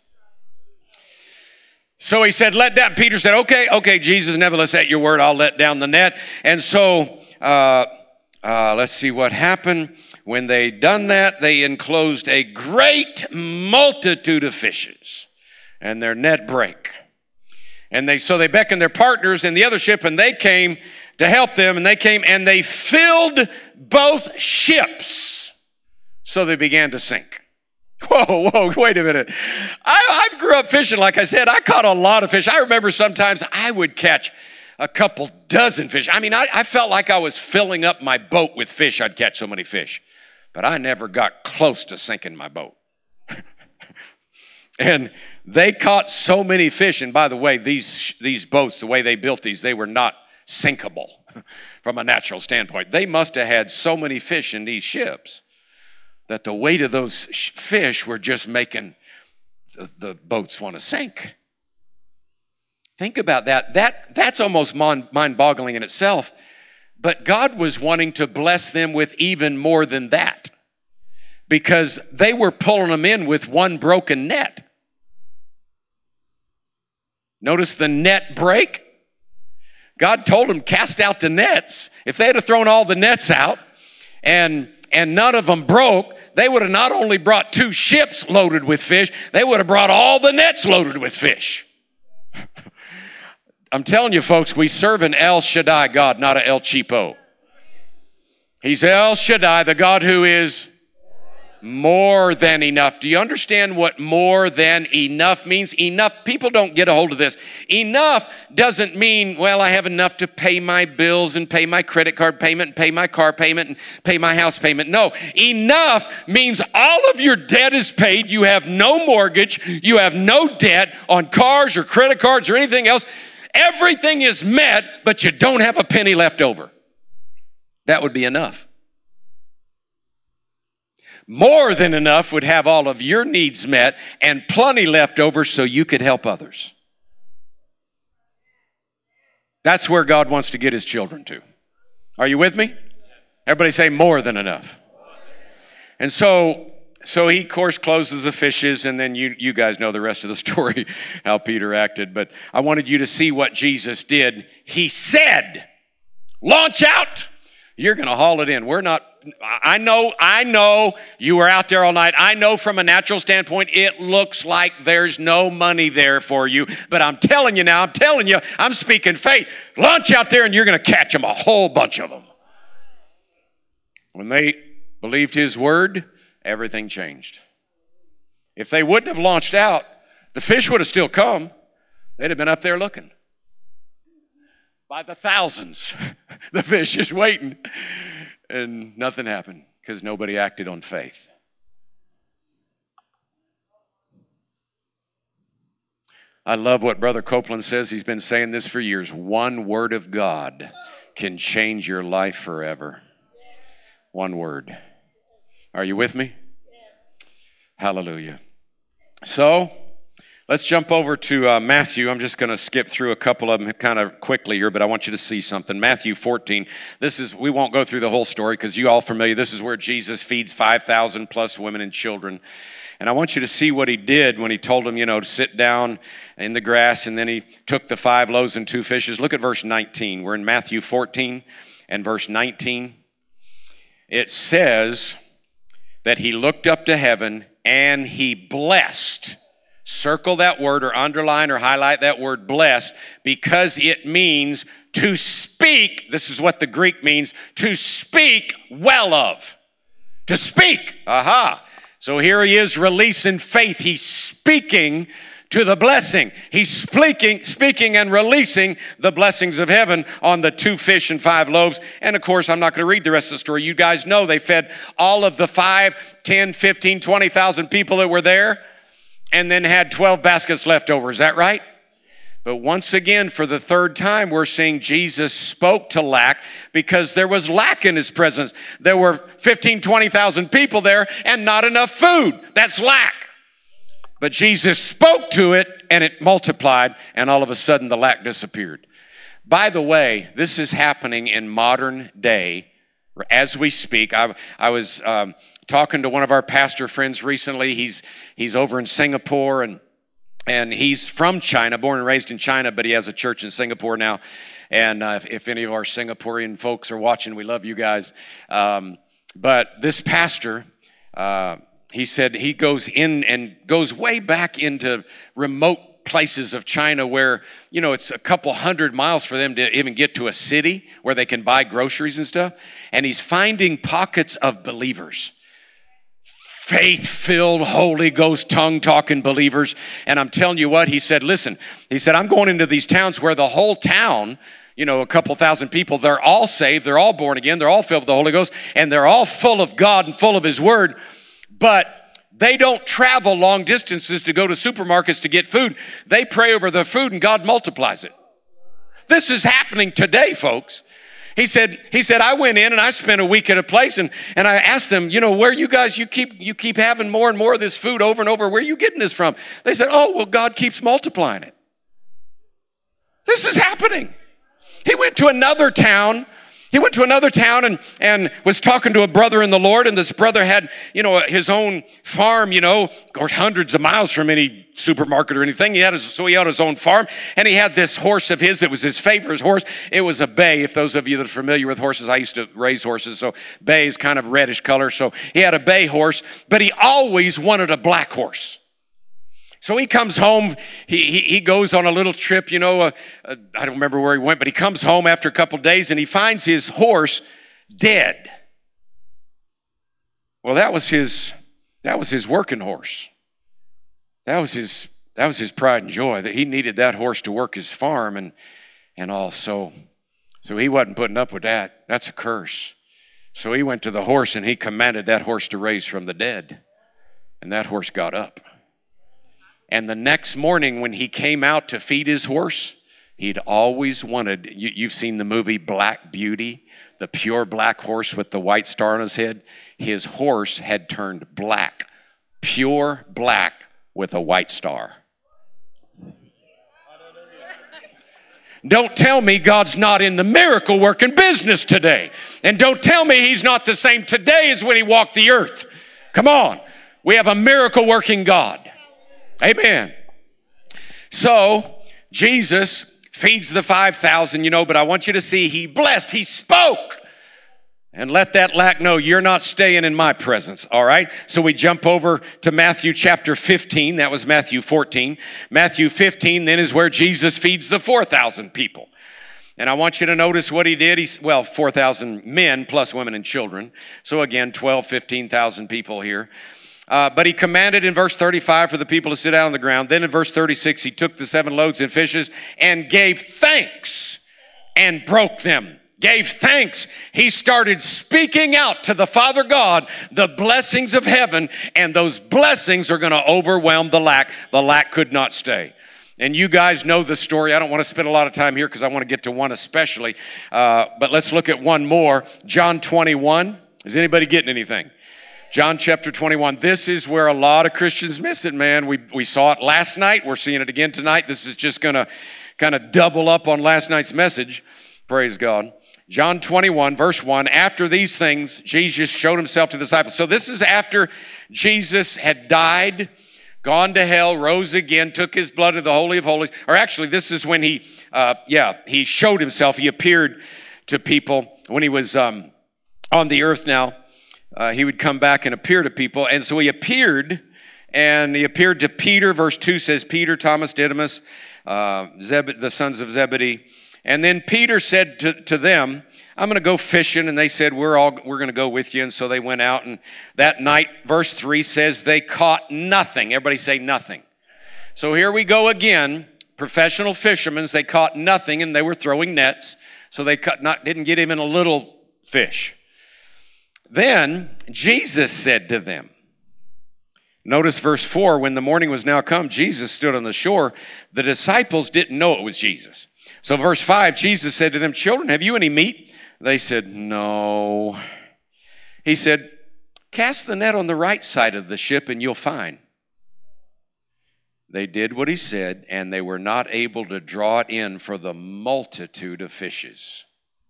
So he said, let down. Peter said, okay, Jesus, nevertheless, at your word, I'll let down the net. And so, let's see what happened. When they done that, they enclosed a great multitude of fishes, and their net break. And so they beckoned their partners in the other ship, and they came to help them, and they came and they filled both ships. So they began to sink. Whoa, wait a minute. I grew up fishing, like I said. I caught a lot of fish. I remember sometimes I would catch a couple dozen fish. I mean, I felt like I was filling up my boat with fish. I'd catch so many fish. But I never got close to sinking my boat. And they caught so many fish. And by the way, these boats, the way they built these, they were not sinkable from a natural standpoint. They must have had so many fish in these ships that the weight of those fish were just making the boats want to sink. Think about that. That's almost mind-boggling in itself. But God was wanting to bless them with even more than that, because they were pulling them in with one broken net. Notice the net break. God told them, cast out the nets. If they had thrown all the nets out and none of them broke, they would have not only brought 2 ships loaded with fish, they would have brought all the nets loaded with fish. I'm telling you, folks, we serve an El Shaddai God, not an El Cheapo. He's El Shaddai, the God who is More than enough. Do you understand what more than enough means? Enough, people don't get a hold of this. Enough doesn't mean, well, I have enough to pay my bills and pay my credit card payment and pay my car payment and pay my house payment. No, enough means all of your debt is paid. You have no mortgage. You have no debt on cars or credit cards or anything else. Everything is met, but you don't have a penny left over. That would be enough. More than enough would have all of your needs met and plenty left over so you could help others. That's where God wants to get his children to. Are you with me? Everybody say more than enough. And so he, of course, closes the fishes, and then you guys know the rest of the story, how Peter acted. But I wanted you to see what Jesus did. He said, launch out. You're going to haul it in. I know you were out there all night. I know from a natural standpoint, it looks like there's no money there for you. But I'm telling you now, I'm speaking faith. Launch out there and you're going to catch them, a whole bunch of them. When they believed his word, everything changed. If they wouldn't have launched out, the fish would have still come. They'd have been up there looking. By the thousands, the fish is waiting. And nothing happened because nobody acted on faith. I love what Brother Copeland says. He's been saying this for years. One word of God can change your life forever. One word. Are you with me? Hallelujah. So, let's jump over to Matthew. I'm just going to skip through a couple of them kind of quickly here, but I want you to see something. Matthew 14. We won't go through the whole story because you all familiar. This is where Jesus feeds 5,000 plus women and children. And I want you to see what he did when he told them, to sit down in the grass, and then he took the 5 loaves and 2 fishes. Look at verse 19. We're in Matthew 14 and verse 19. It says that he looked up to heaven and he blessed. Circle that word or underline or highlight that word blessed because it means to speak. This is what the Greek means, to speak well of. To speak. Aha. So here he is releasing faith. He's speaking to the blessing. He's speaking and releasing the blessings of heaven on the 2 fish and 5 loaves. And of course, I'm not going to read the rest of the story. You guys know they fed all of the 5, 10, 15, 20,000 people that were there, and then had 12 baskets left over. Is that right? But once again, for the 3rd time, we're seeing Jesus spoke to lack because there was lack in his presence. There were 15, 20,000 people there and not enough food. That's lack. But Jesus spoke to it and it multiplied, and all of a sudden the lack disappeared. By the way, this is happening in modern day as we speak. I was talking to one of our pastor friends recently. He's over in Singapore, and he's from China, born and raised in China, but he has a church in Singapore now. And if any of our Singaporean folks are watching, we love you guys. But this pastor, he said he goes in and goes way back into remote places of China where, it's a couple hundred miles for them to even get to a city where they can buy groceries and stuff. And he's finding pockets of believers. Faith-filled, Holy Ghost, tongue-talking believers. And I'm telling you what, he said, listen, I'm going into these towns where the whole town, a couple thousand people, they're all saved, they're all born again, they're all filled with the Holy Ghost, and they're all full of God and full of his word. But they don't travel long distances to go to supermarkets to get food. They pray over the food and God multiplies it. This is happening today, folks. He said, I went in and I spent a week at a place and I asked them, where you guys, you keep having more and more of this food over and over. Where are you getting this from? They said, oh, well, God keeps multiplying it. This is happening. He went to another town and was talking to a brother in the Lord, and this brother had, his own farm, or hundreds of miles from any supermarket or anything. He had his own farm, and he had this horse of his that was his favorite horse. It was a bay. If those of you that are familiar with horses, I used to raise horses, so bay is kind of reddish color. So he had a bay horse, but he always wanted a black horse. So he comes home, he goes on a little trip, I don't remember where he went, but he comes home after a couple of days and he finds his horse dead. Well, that was his That was his working horse. That was his pride and joy, that he needed that horse to work his farm and all. So he wasn't putting up with that. That's a curse. So he went to the horse and he commanded that horse to raise from the dead. And that horse got up. And the next morning when he came out to feed his horse, he'd always wanted, you've seen the movie Black Beauty, the pure black horse with the white star on his head. His horse had turned black, pure black with a white star. Don't tell me God's not in the miracle working business today. And don't tell me he's not the same today as when he walked the earth. Come on. We have a miracle working God. Amen. So Jesus feeds the 5,000, but I want you to see he blessed, he spoke. And let that lack know you're not staying in my presence, all right? So we jump over to Matthew chapter 15. That was Matthew 14. Matthew 15 then is where Jesus feeds the 4,000 people. And I want you to notice what he did. 4,000 men plus women and children. So again, 15,000 people here. But he commanded in verse 35 for the people to sit down on the ground. Then in verse 36, he took the 7 loaves and fishes and gave thanks and broke them. Gave thanks. He started speaking out to the Father God the blessings of heaven, and those blessings are going to overwhelm the lack. The lack could not stay. And you guys know the story. I don't want to spend a lot of time here because I want to get to one especially. But let's look at one more. John 21. Is anybody getting anything? John chapter 21. This is where a lot of Christians miss it, man. We saw it last night. We're seeing it again tonight. This is just going to kind of double up on last night's message. Praise God. John 21, verse 1, after these things, Jesus showed himself to the disciples. So this is after Jesus had died, gone to hell, rose again, took his blood to the Holy of Holies. Or actually, this is when he showed himself. He appeared to people when he was on the earth now. He would come back and appear to people. And so he appeared, and he appeared to Peter. Verse 2 says, Peter, Thomas, Didymus, the sons of Zebedee. And then Peter said to them, I'm going to go fishing. And they said, we're going to go with you. And so they went out. And that night, verse 3 says, they caught nothing. Everybody say nothing. So here we go again. Professional fishermen, they caught nothing and they were throwing nets. So they didn't get even a little fish. Then Jesus said to them, notice verse 4, when the morning was now come, Jesus stood on the shore. The disciples didn't know it was Jesus. So verse 5, Jesus said to them, children, have you any meat? They said, no. He said, cast the net on the right side of the ship and you'll find. They did what he said, and they were not able to draw it in for the multitude of fishes.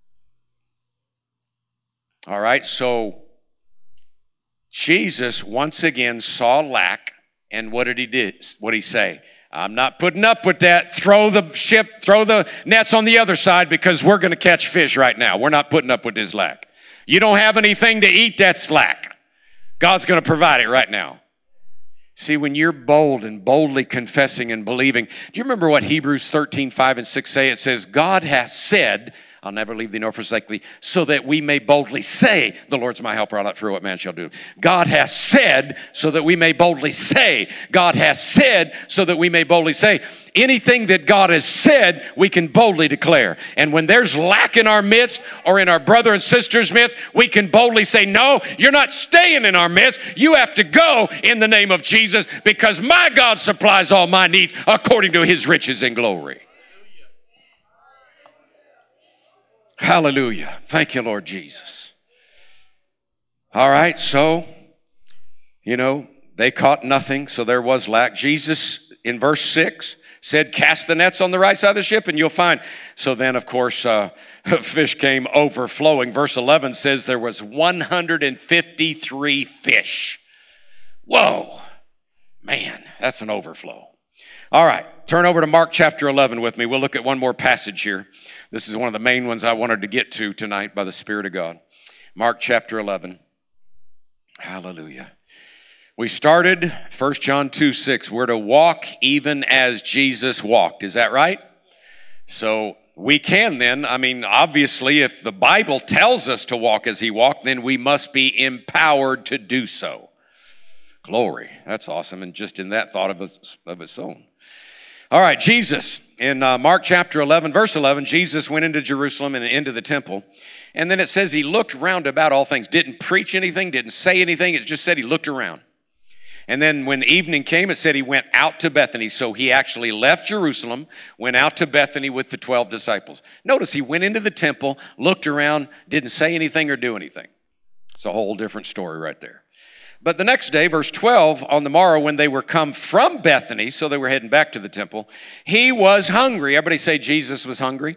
All right, so Jesus once again saw lack, and what did he do? What did he say? I'm not putting up with that. Throw the nets on the other side because we're going to catch fish right now. We're not putting up with his lack. You don't have anything to eat, that's lack. God's going to provide it right now. See, when you're bold and boldly confessing and believing, do you remember what Hebrews 13, 5 and 6 say? It says, God has said, I'll never leave thee nor forsake thee, so that we may boldly say, the Lord's my helper, I'll not fear what man shall do. God has said, so that we may boldly say. God has said, so that we may boldly say. Anything that God has said, we can boldly declare. And when there's lack in our midst or in our brother and sister's midst, we can boldly say, no, you're not staying in our midst. You have to go in the name of Jesus because my God supplies all my needs according to his riches and glory. Hallelujah. Thank you, Lord Jesus. All right, so, they caught nothing, so there was lack. Jesus, in verse 6, said, cast the nets on the right side of the ship and you'll find. So then, of course, fish came overflowing. Verse 11 says there was 153 fish. Whoa, man, that's an overflow. All right, turn over to Mark chapter 11 with me. We'll look at one more passage here. This is one of the main ones I wanted to get to tonight by the Spirit of God. Mark chapter 11. Hallelujah. We started 1 John 2:6. We're to walk even as Jesus walked. Is that right? So we can then, obviously, if the Bible tells us to walk as he walked, then we must be empowered to do so. Glory. That's awesome. And just in that thought of its own. All right, Jesus. In Mark chapter 11, verse 11, Jesus went into Jerusalem and into the temple. And then it says he looked round about all things. Didn't preach anything, didn't say anything. It just said he looked around. And then when evening came, it said he went out to Bethany. So he actually left Jerusalem, went out to Bethany with the 12 disciples. Notice he went into the temple, looked around, didn't say anything or do anything. It's a whole different story right there. But the next day, verse 12, on the morrow when they were come from Bethany, so they were heading back to the temple, he was hungry. Everybody say Jesus was hungry.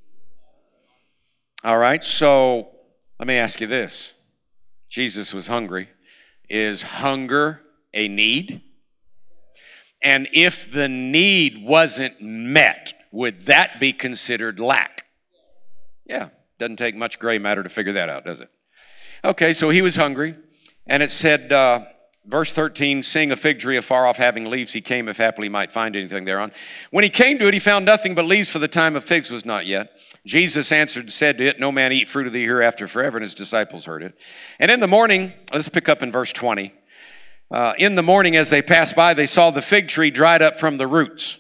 All right, so let me ask you this. Jesus was hungry. Is hunger a need? And if the need wasn't met, would that be considered lack? Yeah, doesn't take much gray matter to figure that out, does it? Okay, so he was hungry. And it said, verse 13, seeing a fig tree afar off having leaves, he came if haply he might find anything thereon. When he came to it, he found nothing but leaves, for the time of figs was not yet. Jesus answered and said to it, no man eat fruit of thee hereafter forever. And his disciples heard it. And in the morning, let's pick up in verse 20. In the morning as they passed by, they saw the fig tree dried up from the roots.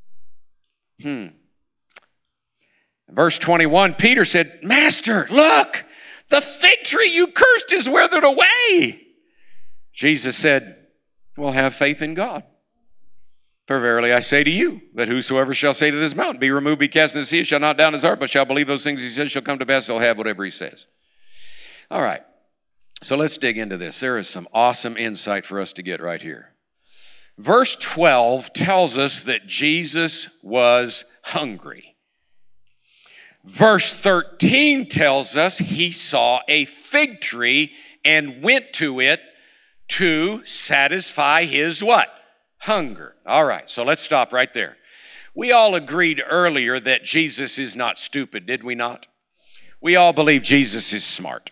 Verse 21, Peter said, Master, look, the fig tree you cursed is withered away. Jesus said, well, have faith in God. For verily I say to you, that whosoever shall say to this mountain, be removed, be cast into the sea, shall not doubt in his heart, but shall believe those things he says shall come to pass, he'll have whatever he says. All right, so let's dig into this. There is some awesome insight for us to get right here. Verse 12 tells us that Jesus was hungry. Verse 13 tells us he saw a fig tree and went to it to satisfy his what? Hunger. All right, so let's stop right there. We all agreed earlier that Jesus is not stupid, did we not? We all believe Jesus is smart.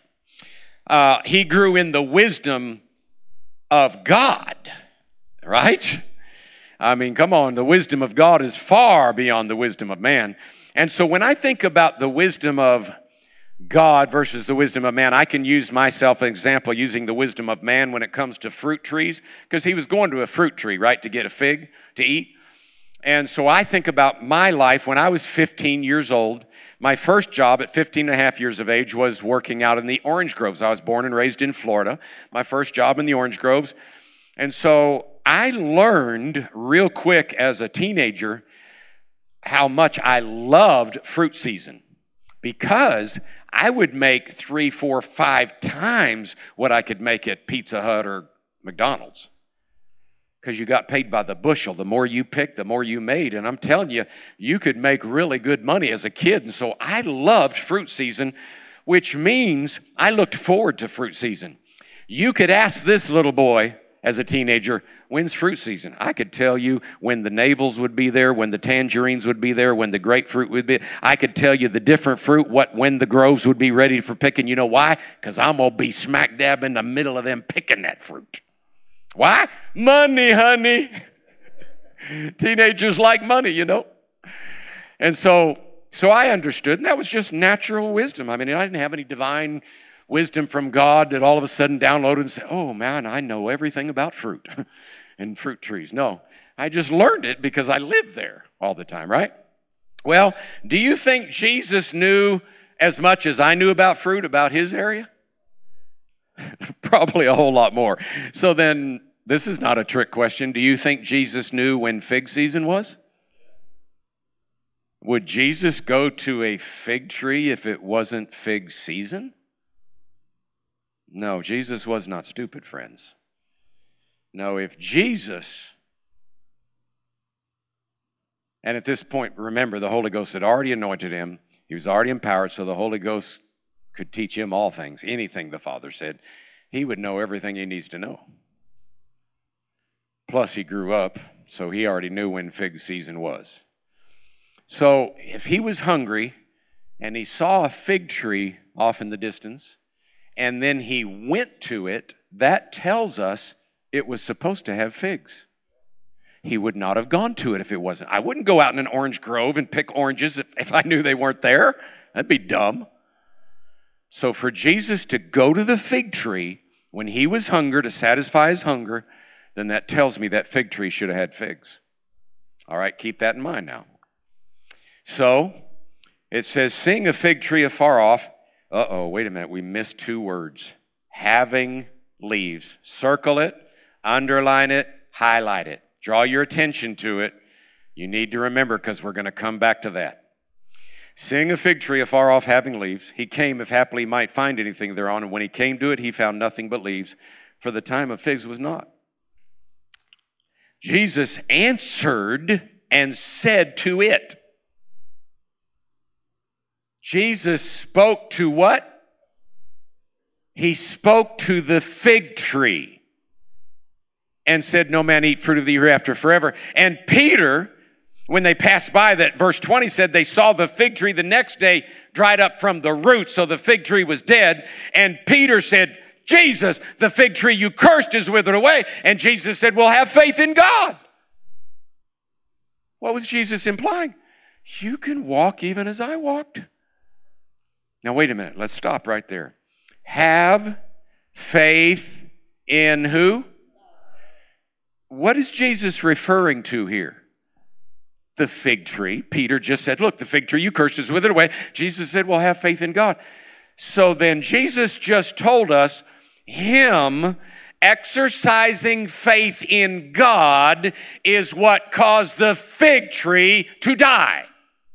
He grew in the wisdom of God, right? I mean, come on, the wisdom of God is far beyond the wisdom of man. And so when I think about the wisdom of God versus the wisdom of man, I can use myself an example using the wisdom of man when it comes to fruit trees, because he was going to a fruit tree, right, to get a fig to eat. And so I think about my life when I was 15 years old. My first job at 15 and a half years of age was working out in the orange groves. I was born and raised in Florida. My first job in the orange groves. And so I learned real quick as a teenager how much I loved fruit season, because I would make 3, 4, 5 times what I could make at Pizza Hut or McDonald's, because you got paid by the bushel. The more you picked, the more you made. And I'm telling you, you could make really good money as a kid. And so I loved fruit season, which means I looked forward to fruit season. You could ask this little boy as a teenager, when's fruit season? I could tell you when the navels would be there, when the tangerines would be there, when the grapefruit would be. I could tell you the different fruit, when the groves would be ready for picking. You know why? Because I'm going to be smack dab in the middle of them picking that fruit. Why? Money, honey. Teenagers like money, you know. And so I understood, and that was just natural wisdom. I mean, I didn't have any divine wisdom from God that all of a sudden downloaded and said, oh man, I know everything about fruit and fruit trees. No, I just learned it because I lived there all the time, right? Well, do you think Jesus knew as much as I knew about fruit, about his area? Probably a whole lot more. So then, this is not a trick question. Do you think Jesus knew when fig season was? Would Jesus go to a fig tree if it wasn't fig season? No, Jesus was not stupid, friends. No, if Jesus, and at this point, remember, the Holy Ghost had already anointed him. He was already empowered, so the Holy Ghost could teach him all things, anything the Father said. He would know everything he needs to know. Plus, he grew up, so he already knew when fig season was. So if he was hungry and he saw a fig tree off in the distance, and then he went to it, that tells us it was supposed to have figs. He would not have gone to it if it wasn't. I wouldn't go out in an orange grove and pick oranges if I knew they weren't there. That'd be dumb. So for Jesus to go to the fig tree when he was hungry to satisfy his hunger, then that tells me that fig tree should have had figs. All right, keep that in mind now. So it says, seeing a fig tree afar off. Wait a minute. We missed two words. Having leaves. Circle it, underline it, highlight it. Draw your attention to it. You need to remember because we're going to come back to that. Seeing a fig tree afar off having leaves, he came if haply he might find anything thereon. And when he came to it, he found nothing but leaves, for the time of figs was not. Jesus answered and said to it. Jesus spoke to what? He spoke to the fig tree and said, no man eat fruit of the hereafter forever. And Peter, when they passed by, that verse 20 said they saw the fig tree the next day dried up from the root, so the fig tree was dead. And Peter said, Jesus, the fig tree you cursed is withered away. And Jesus said, well, have faith in God. What was Jesus implying? You can walk even as I walked. Now, wait a minute. Let's stop right there. Have faith in who? What is Jesus referring to here? The fig tree. Peter just said, look, the fig tree you cursed is withered away. Jesus said, well, have faith in God. So then Jesus just told us him exercising faith in God is what caused the fig tree to die.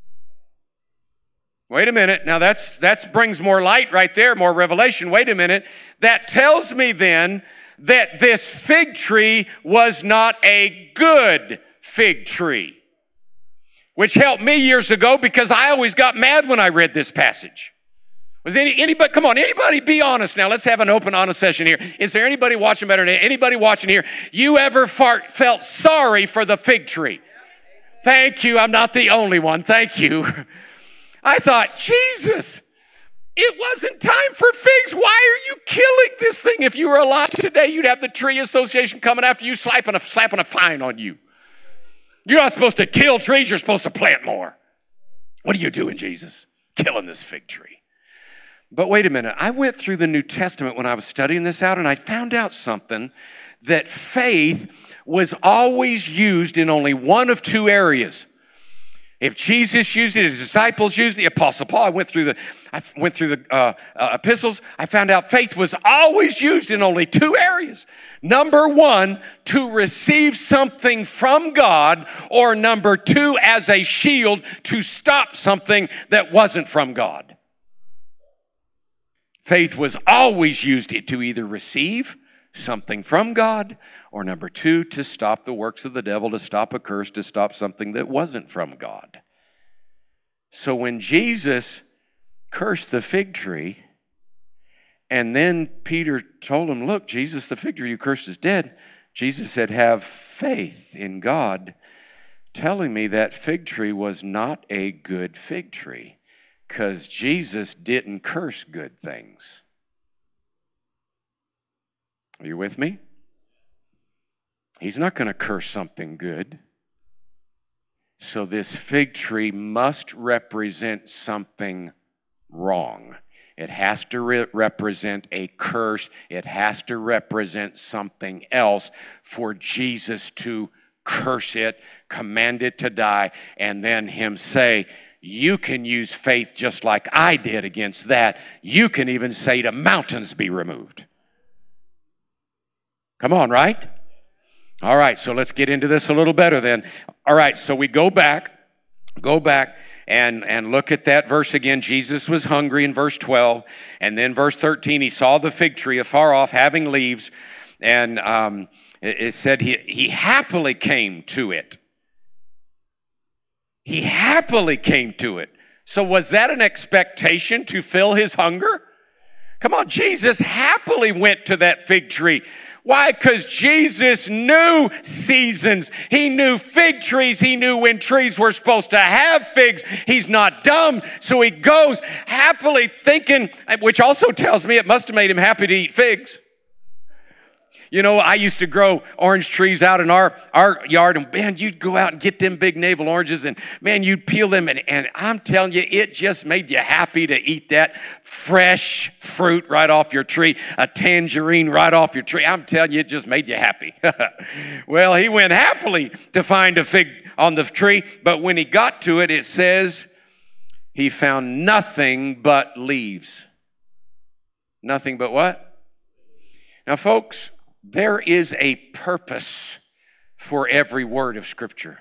Wait a minute. Now that brings more light right there, more revelation. Wait a minute. That tells me then that this fig tree was not a good fig tree, which helped me years ago because I always got mad when I read this passage. Was anybody, come on, anybody be honest now. Let's have an open, honest session here. Is there anybody watching better than anybody watching here? You ever felt sorry for the fig tree? Thank you. I'm not the only one. Thank you. I thought, Jesus, it wasn't time for figs. Why are you killing this thing? If you were alive today, you'd have the tree association coming after you, slapping a fine on you. You're not supposed to kill trees. You're supposed to plant more. What are you doing, Jesus? Killing this fig tree. But wait a minute. I went through the New Testament when I was studying this out, and I found out something, that faith was always used in only one of two areas. If Jesus used it, his disciples used it, the Apostle Paul, I went through the epistles, I found out faith was always used in only two areas. Number one, to receive something from God, or number two, as a shield to stop something that wasn't from God. Faith was always used to either receive something from God, or number two, to stop the works of the devil, to stop a curse, to stop something that wasn't from God. So when Jesus cursed the fig tree, and then Peter told him, look, Jesus, the fig tree you cursed is dead. Jesus said, have faith in God, telling me that fig tree was not a good fig tree, because Jesus didn't curse good things. Are you with me? He's not going to curse something good. So this fig tree must represent something wrong. It has to represent a curse. It has to represent something else for Jesus to curse it, command it to die, and then him say, you can use faith just like I did against that. You can even say to mountains be removed. Come on, right? All right, so let's get into this a little better then. All right, so we go back and look at that verse again. Jesus was hungry in verse 12. And then verse 13, he saw the fig tree afar off having leaves. And it said he happily came to it. He happily came to it. So was that an expectation to fill his hunger? Come on, Jesus happily went to that fig tree. Why? Because Jesus knew seasons. He knew fig trees. He knew when trees were supposed to have figs. He's not dumb. So he goes happily thinking, which also tells me it must have made him happy to eat figs. You know, I used to grow orange trees out in our yard, and man, you'd go out and get them big navel oranges, and man, you'd peel them, and I'm telling you, it just made you happy to eat that fresh fruit right off your tree, a tangerine right off your tree. I'm telling you, it just made you happy. Well, he went happily to find a fig on the tree, but when he got to it, it says he found nothing but leaves. Nothing but what? Now, folks, there is a purpose for every word of Scripture.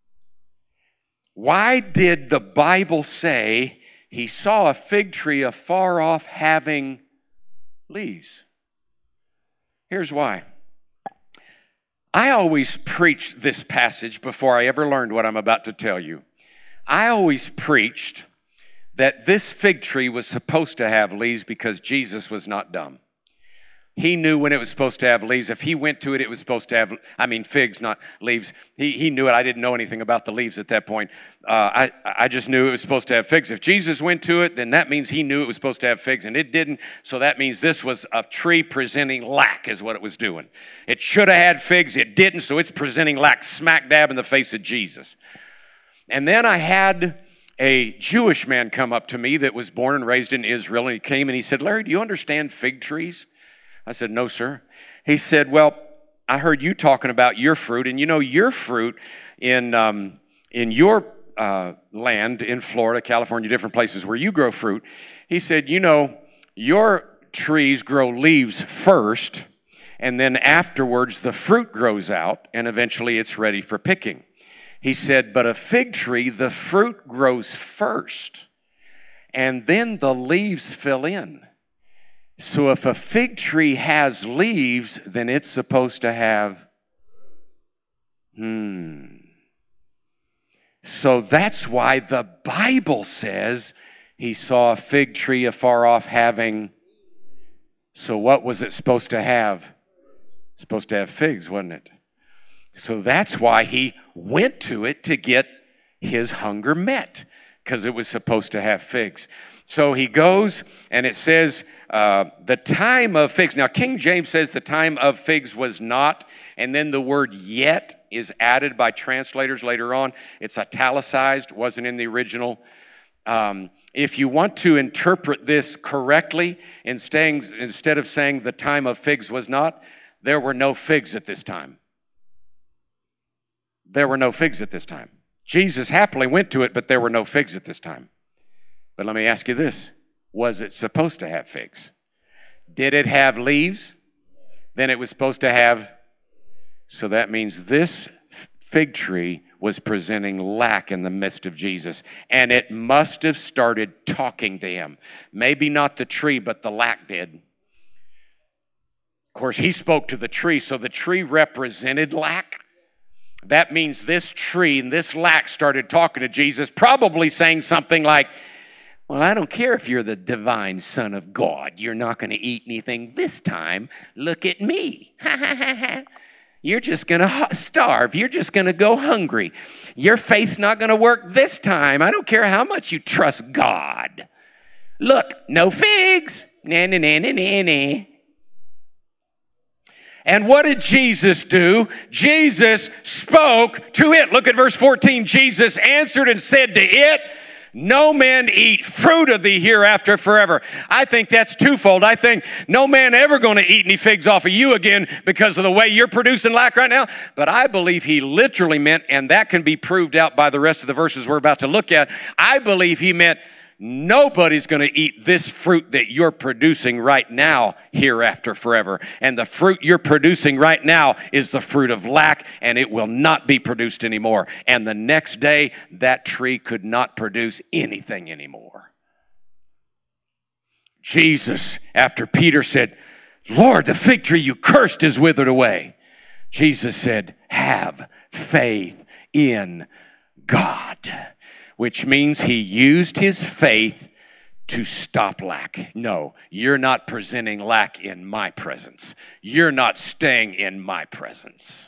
Why did the Bible say he saw a fig tree afar off having leaves? Here's why. I always preached this passage before I ever learned what I'm about to tell you. I always preached that this fig tree was supposed to have leaves because Jesus was not dumb. He knew when it was supposed to have leaves. If he went to it, it was supposed to have, figs, not leaves. He knew it. I didn't know anything about the leaves at that point. I just knew it was supposed to have figs. If Jesus went to it, then that means he knew it was supposed to have figs, and it didn't. So that means this was a tree presenting lack is what it was doing. It should have had figs. It didn't, so it's presenting lack smack dab in the face of Jesus. And then I had a Jewish man come up to me that was born and raised in Israel, and he came and he said, "Larry, do you understand fig trees?" I said, "No, sir." He said, "Well, I heard you talking about your fruit, and you know your fruit in your land in Florida, California, different places where you grow fruit." He said, "You know, your trees grow leaves first, and then afterwards the fruit grows out, and eventually it's ready for picking." He said, "But a fig tree, the fruit grows first, and then the leaves fill in. So if a fig tree has leaves, then it's supposed to have, So that's why the Bible says he saw a fig tree afar off having, so what was it supposed to have? Supposed to have figs, wasn't it? So that's why he went to it to get his hunger met, because it was supposed to have figs. So he goes, and it says the time of figs. Now, King James says the time of figs was not, and then the word yet is added by translators later on. It's italicized, wasn't in the original. If you want to interpret this correctly, instead of saying the time of figs was not, there were no figs at this time. There were no figs at this time. Jesus happily went to it, but there were no figs at this time. But let me ask you this. Was it supposed to have figs? Did it have leaves? Then it was supposed to have. So that means this fig tree was presenting lack in the midst of Jesus. And it must have started talking to him. Maybe not the tree, but the lack did. Of course, he spoke to the tree, so the tree represented lack. That means this tree and this lack started talking to Jesus, probably saying something like, "Well, I don't care if you're the divine Son of God. You're not going to eat anything this time. Look at me. You're just going to starve. You're just going to go hungry. Your faith's not going to work this time. I don't care how much you trust God. Look, no figs. Na, na, na, na, na, na." And what did Jesus do? Jesus spoke to it. Look at verse 14. Jesus answered and said to it, "No man eat fruit of thee hereafter forever." I think that's twofold. I think no man ever going to eat any figs off of you again because of the way you're producing lack right now. But I believe he literally meant, and that can be proved out by the rest of the verses we're about to look at, I believe he meant nobody's going to eat this fruit that you're producing right now hereafter forever. And the fruit you're producing right now is the fruit of lack, and it will not be produced anymore. And the next day, that tree could not produce anything anymore. Jesus, after Peter said, "Lord, the fig tree you cursed is withered away," Jesus said, "Have faith in God." Which means he used his faith to stop lack. No, you're not presenting lack in my presence. You're not staying in my presence.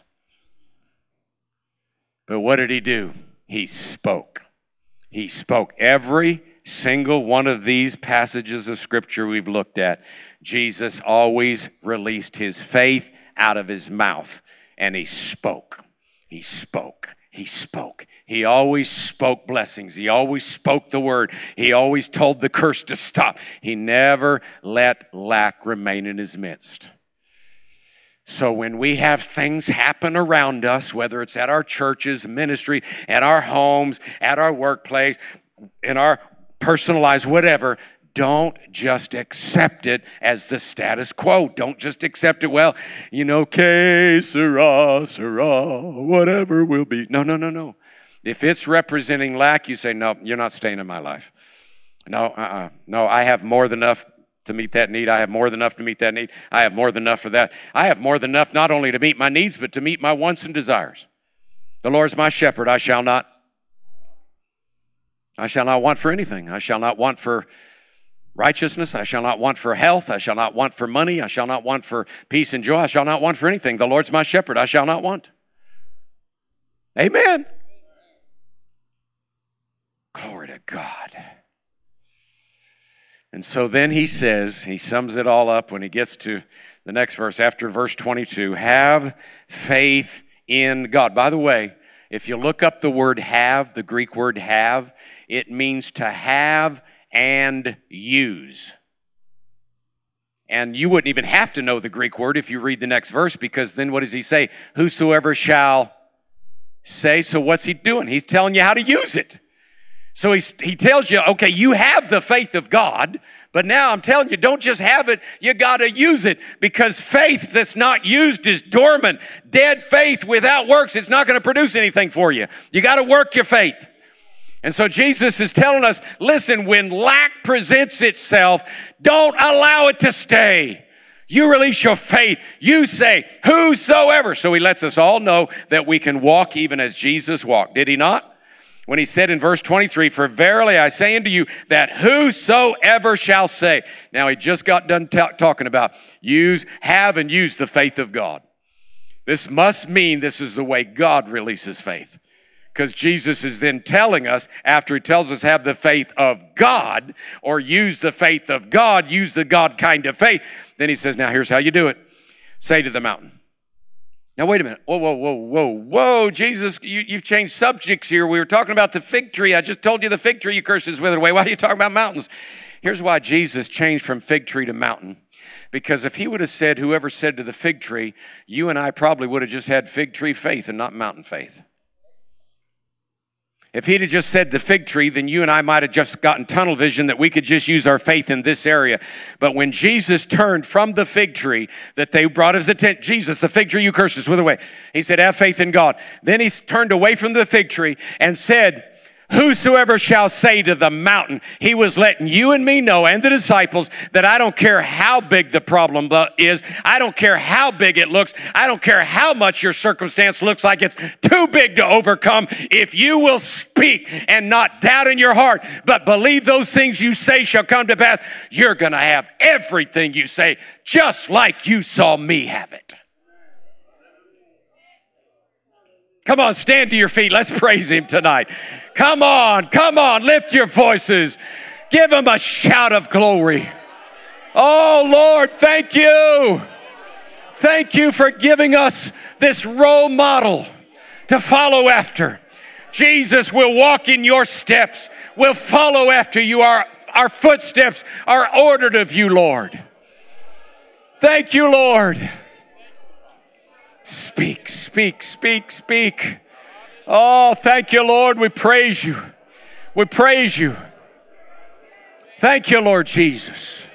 But what did he do? He spoke. He spoke. Every single one of these passages of Scripture we've looked at, Jesus always released his faith out of his mouth. And he spoke. He spoke. He spoke. He always spoke blessings. He always spoke the word. He always told the curse to stop. He never let lack remain in his midst. So when we have things happen around us, whether it's at our churches, ministry, at our homes, at our workplace, in our personal lives, whatever, don't just accept it as the status quo. Don't just accept it, well, que sera, sera, whatever will be. No. If it's representing lack, you say, no, you're not staying in my life. No, I have more than enough to meet that need. I have more than enough to meet that need. I have more than enough for that. I have more than enough not only to meet my needs, but to meet my wants and desires. The Lord's my shepherd. I shall not want for anything. I shall not want for righteousness. I shall not want for health. I shall not want for money. I shall not want for peace and joy. I shall not want for anything. The Lord's my shepherd. I shall not want. Amen. Glory to God. And so then he says, he sums it all up when he gets to the next verse, after verse 22, have faith in God. By the way, if you look up the word have, the Greek word have, it means to have and use. And you wouldn't even have to know the Greek word if you read the next verse, because then what does he say? Whosoever shall say. So what's he doing? He's telling you how to use it. So he tells you, okay, you have the faith of God, but now I'm telling you, don't just have it, you got to use it, because faith that's not used is dormant. Dead faith without works, it's not going to produce anything for you. You got to work your faith. And so Jesus is telling us, listen, when lack presents itself, don't allow it to stay. You release your faith. You say, whosoever. So he lets us all know that we can walk even as Jesus walked. Did he not? When he said in verse 23, for verily I say unto you that whosoever shall say. Now he just got done talking about have and use the faith of God. This must mean this is the way God releases faith. Because Jesus is then telling us, after he tells us have the faith of God, or use the faith of God, use the God kind of faith, then he says, now here's how you do it. Say to the mountain. Now, wait a minute. Whoa, Jesus, you've changed subjects here. We were talking about the fig tree. I just told you the fig tree you cursed is withered away. Why are you talking about mountains? Here's why Jesus changed from fig tree to mountain. Because if he would have said, whoever said to the fig tree, you and I probably would have just had fig tree faith and not mountain faith. If he'd have just said the fig tree, then you and I might have just gotten tunnel vision that we could just use our faith in this area. But when Jesus turned from the fig tree that they brought his attention, Jesus, the fig tree you cursed us, wither away. He said, have faith in God. Then he turned away from the fig tree and said, whosoever shall say to the mountain. He was letting you and me know, and the disciples, that I don't care how big the problem is. I don't care how big it looks. I don't care how much your circumstance looks like it's too big to overcome. If you will speak and not doubt in your heart, but believe those things you say shall come to pass, you're going to have everything you say, just like you saw me have it. Come on, stand to your feet. Let's praise him tonight. Come on, lift your voices. Give him a shout of glory. Oh, Lord, thank you. Thank you for giving us this role model to follow after. Jesus will walk in your steps. We'll follow after you. Our footsteps are ordered of you, Lord. Thank you, Lord. Speak, speak, speak, speak. Oh, thank you, Lord. We praise you. We praise you. Thank you, Lord Jesus.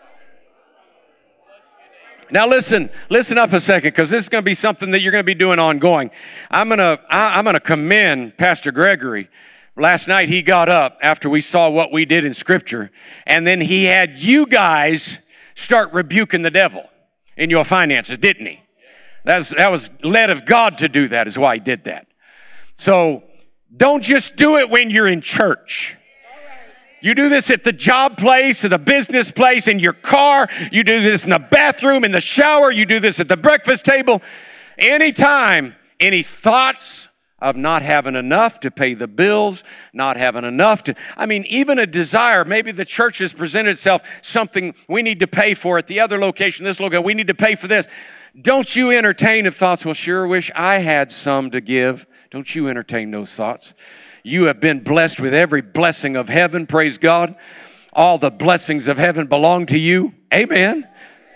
Now listen up a second, because this is going to be something that you're going to be doing ongoing. I'm going to commend Pastor Gregory. Last night he got up after we saw what we did in Scripture, and then he had you guys start rebuking the devil in your finances, didn't he? That was led of God to do that, is why he did that. So don't just do it when you're in church. You do this at the job place, at the business place, in your car. You do this in the bathroom, in the shower. You do this at the breakfast table. Anytime, any thoughts of not having enough to pay the bills, not having enough to, even a desire. Maybe the church has presented itself something we need to pay for at the other location, this location, we need to pay for this. Don't you entertain if thoughts, well, sure wish I had some to give. Don't you entertain those thoughts. You have been blessed with every blessing of heaven. Praise God. All the blessings of heaven belong to you. Amen.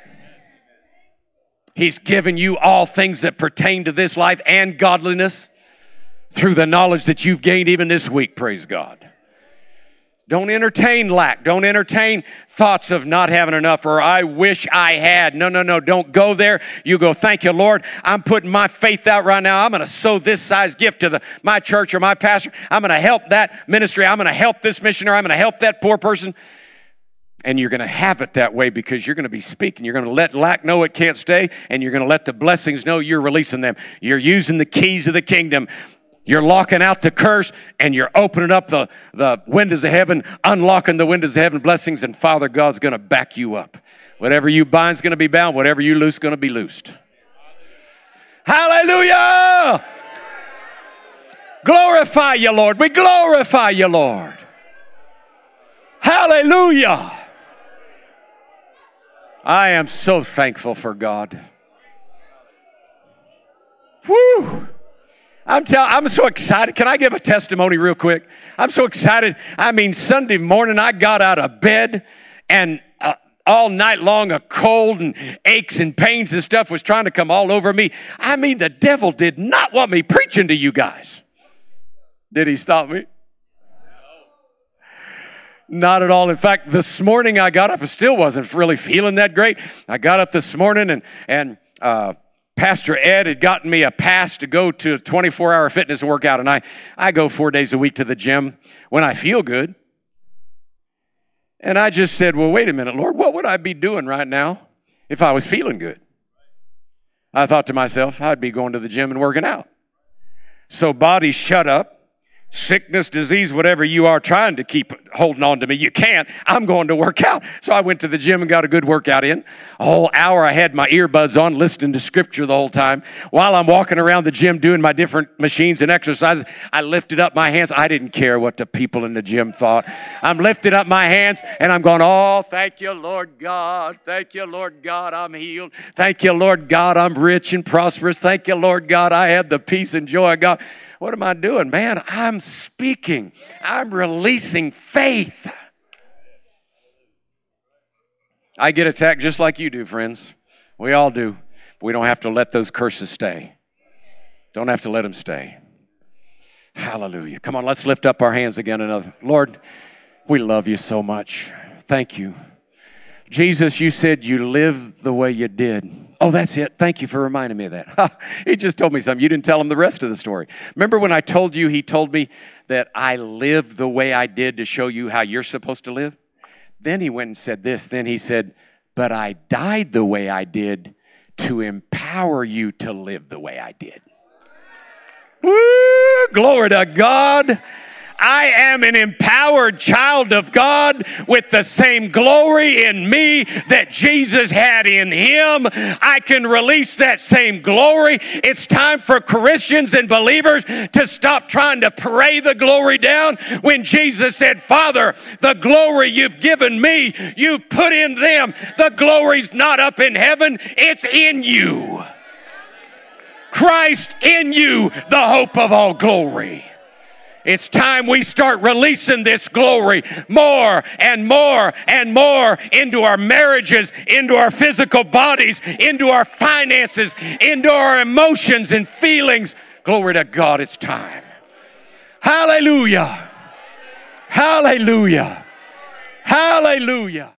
He's given you all things that pertain to this life and godliness through the knowledge that you've gained even this week. Praise God. Don't entertain lack. Don't entertain thoughts of not having enough or I wish I had. No. Don't go there. You go, thank you, Lord. I'm putting my faith out right now. I'm going to sow this size gift to my church or my pastor. I'm going to help that ministry. I'm going to help this missionary. I'm going to help that poor person. And you're going to have it that way because you're going to be speaking. You're going to let lack know it can't stay, and you're going to let the blessings know you're releasing them. You're using the keys of the kingdom. You're locking out the curse, and you're opening up the windows of heaven, unlocking the windows of heaven, blessings, and Father God's going to back you up. Whatever you bind is going to be bound. Whatever you loose is going to be loosed. Hallelujah! Glorify you, Lord. We glorify you, Lord. Hallelujah! I am so thankful for God. Woo! I'm so excited. Can I give a testimony real quick? I'm so excited. I mean, Sunday morning I got out of bed and all night long a cold and aches and pains and stuff was trying to come all over me. I mean, the devil did not want me preaching to you guys. Did he stop me? Not at all. In fact, this morning I got up and still wasn't really feeling that great. I got up this morning and Pastor Ed had gotten me a pass to go to a 24-hour fitness workout, and I go 4 days a week to the gym when I feel good. And I just said, well, wait a minute, Lord, what would I be doing right now if I was feeling good? I thought to myself, I'd be going to the gym and working out. So body, shut up. Sickness, disease, whatever you are trying to keep holding on to me, you can't. I'm going to work out. So I went to the gym and got a good workout in. A whole hour I had my earbuds on, listening to scripture the whole time. While I'm walking around the gym doing my different machines and exercises, I lifted up my hands. I didn't care what the people in the gym thought. I'm lifting up my hands and I'm going, oh, thank you, Lord God. Thank you, Lord God, I'm healed. Thank you, Lord God, I'm rich and prosperous. Thank you, Lord God, I have the peace and joy of God. What am I doing? Man, I'm speaking. I'm releasing faith. I get attacked just like you do, friends. We all do. We don't have to let those curses stay. Don't have to let them stay. Hallelujah. Come on, let's lift up our hands again. Lord, we love you so much. Thank you. Jesus, you said you lived the way you did. Oh, that's it. Thank you for reminding me of that. He just told me something. You didn't tell him the rest of the story. Remember when I told you, he told me that I lived the way I did to show you how you're supposed to live? Then he went and said this. Then he said, but I died the way I did to empower you to live the way I did. Woo! Glory to God. I am an empowered child of God with the same glory in me that Jesus had in him. I can release that same glory. It's time for Christians and believers to stop trying to pray the glory down when Jesus said, Father, the glory you've given me, you put in them. The glory's not up in heaven, it's in you. Christ in you, the hope of all glory. It's time we start releasing this glory more and more and more into our marriages, into our physical bodies, into our finances, into our emotions and feelings. Glory to God, it's time. Hallelujah. Hallelujah. Hallelujah.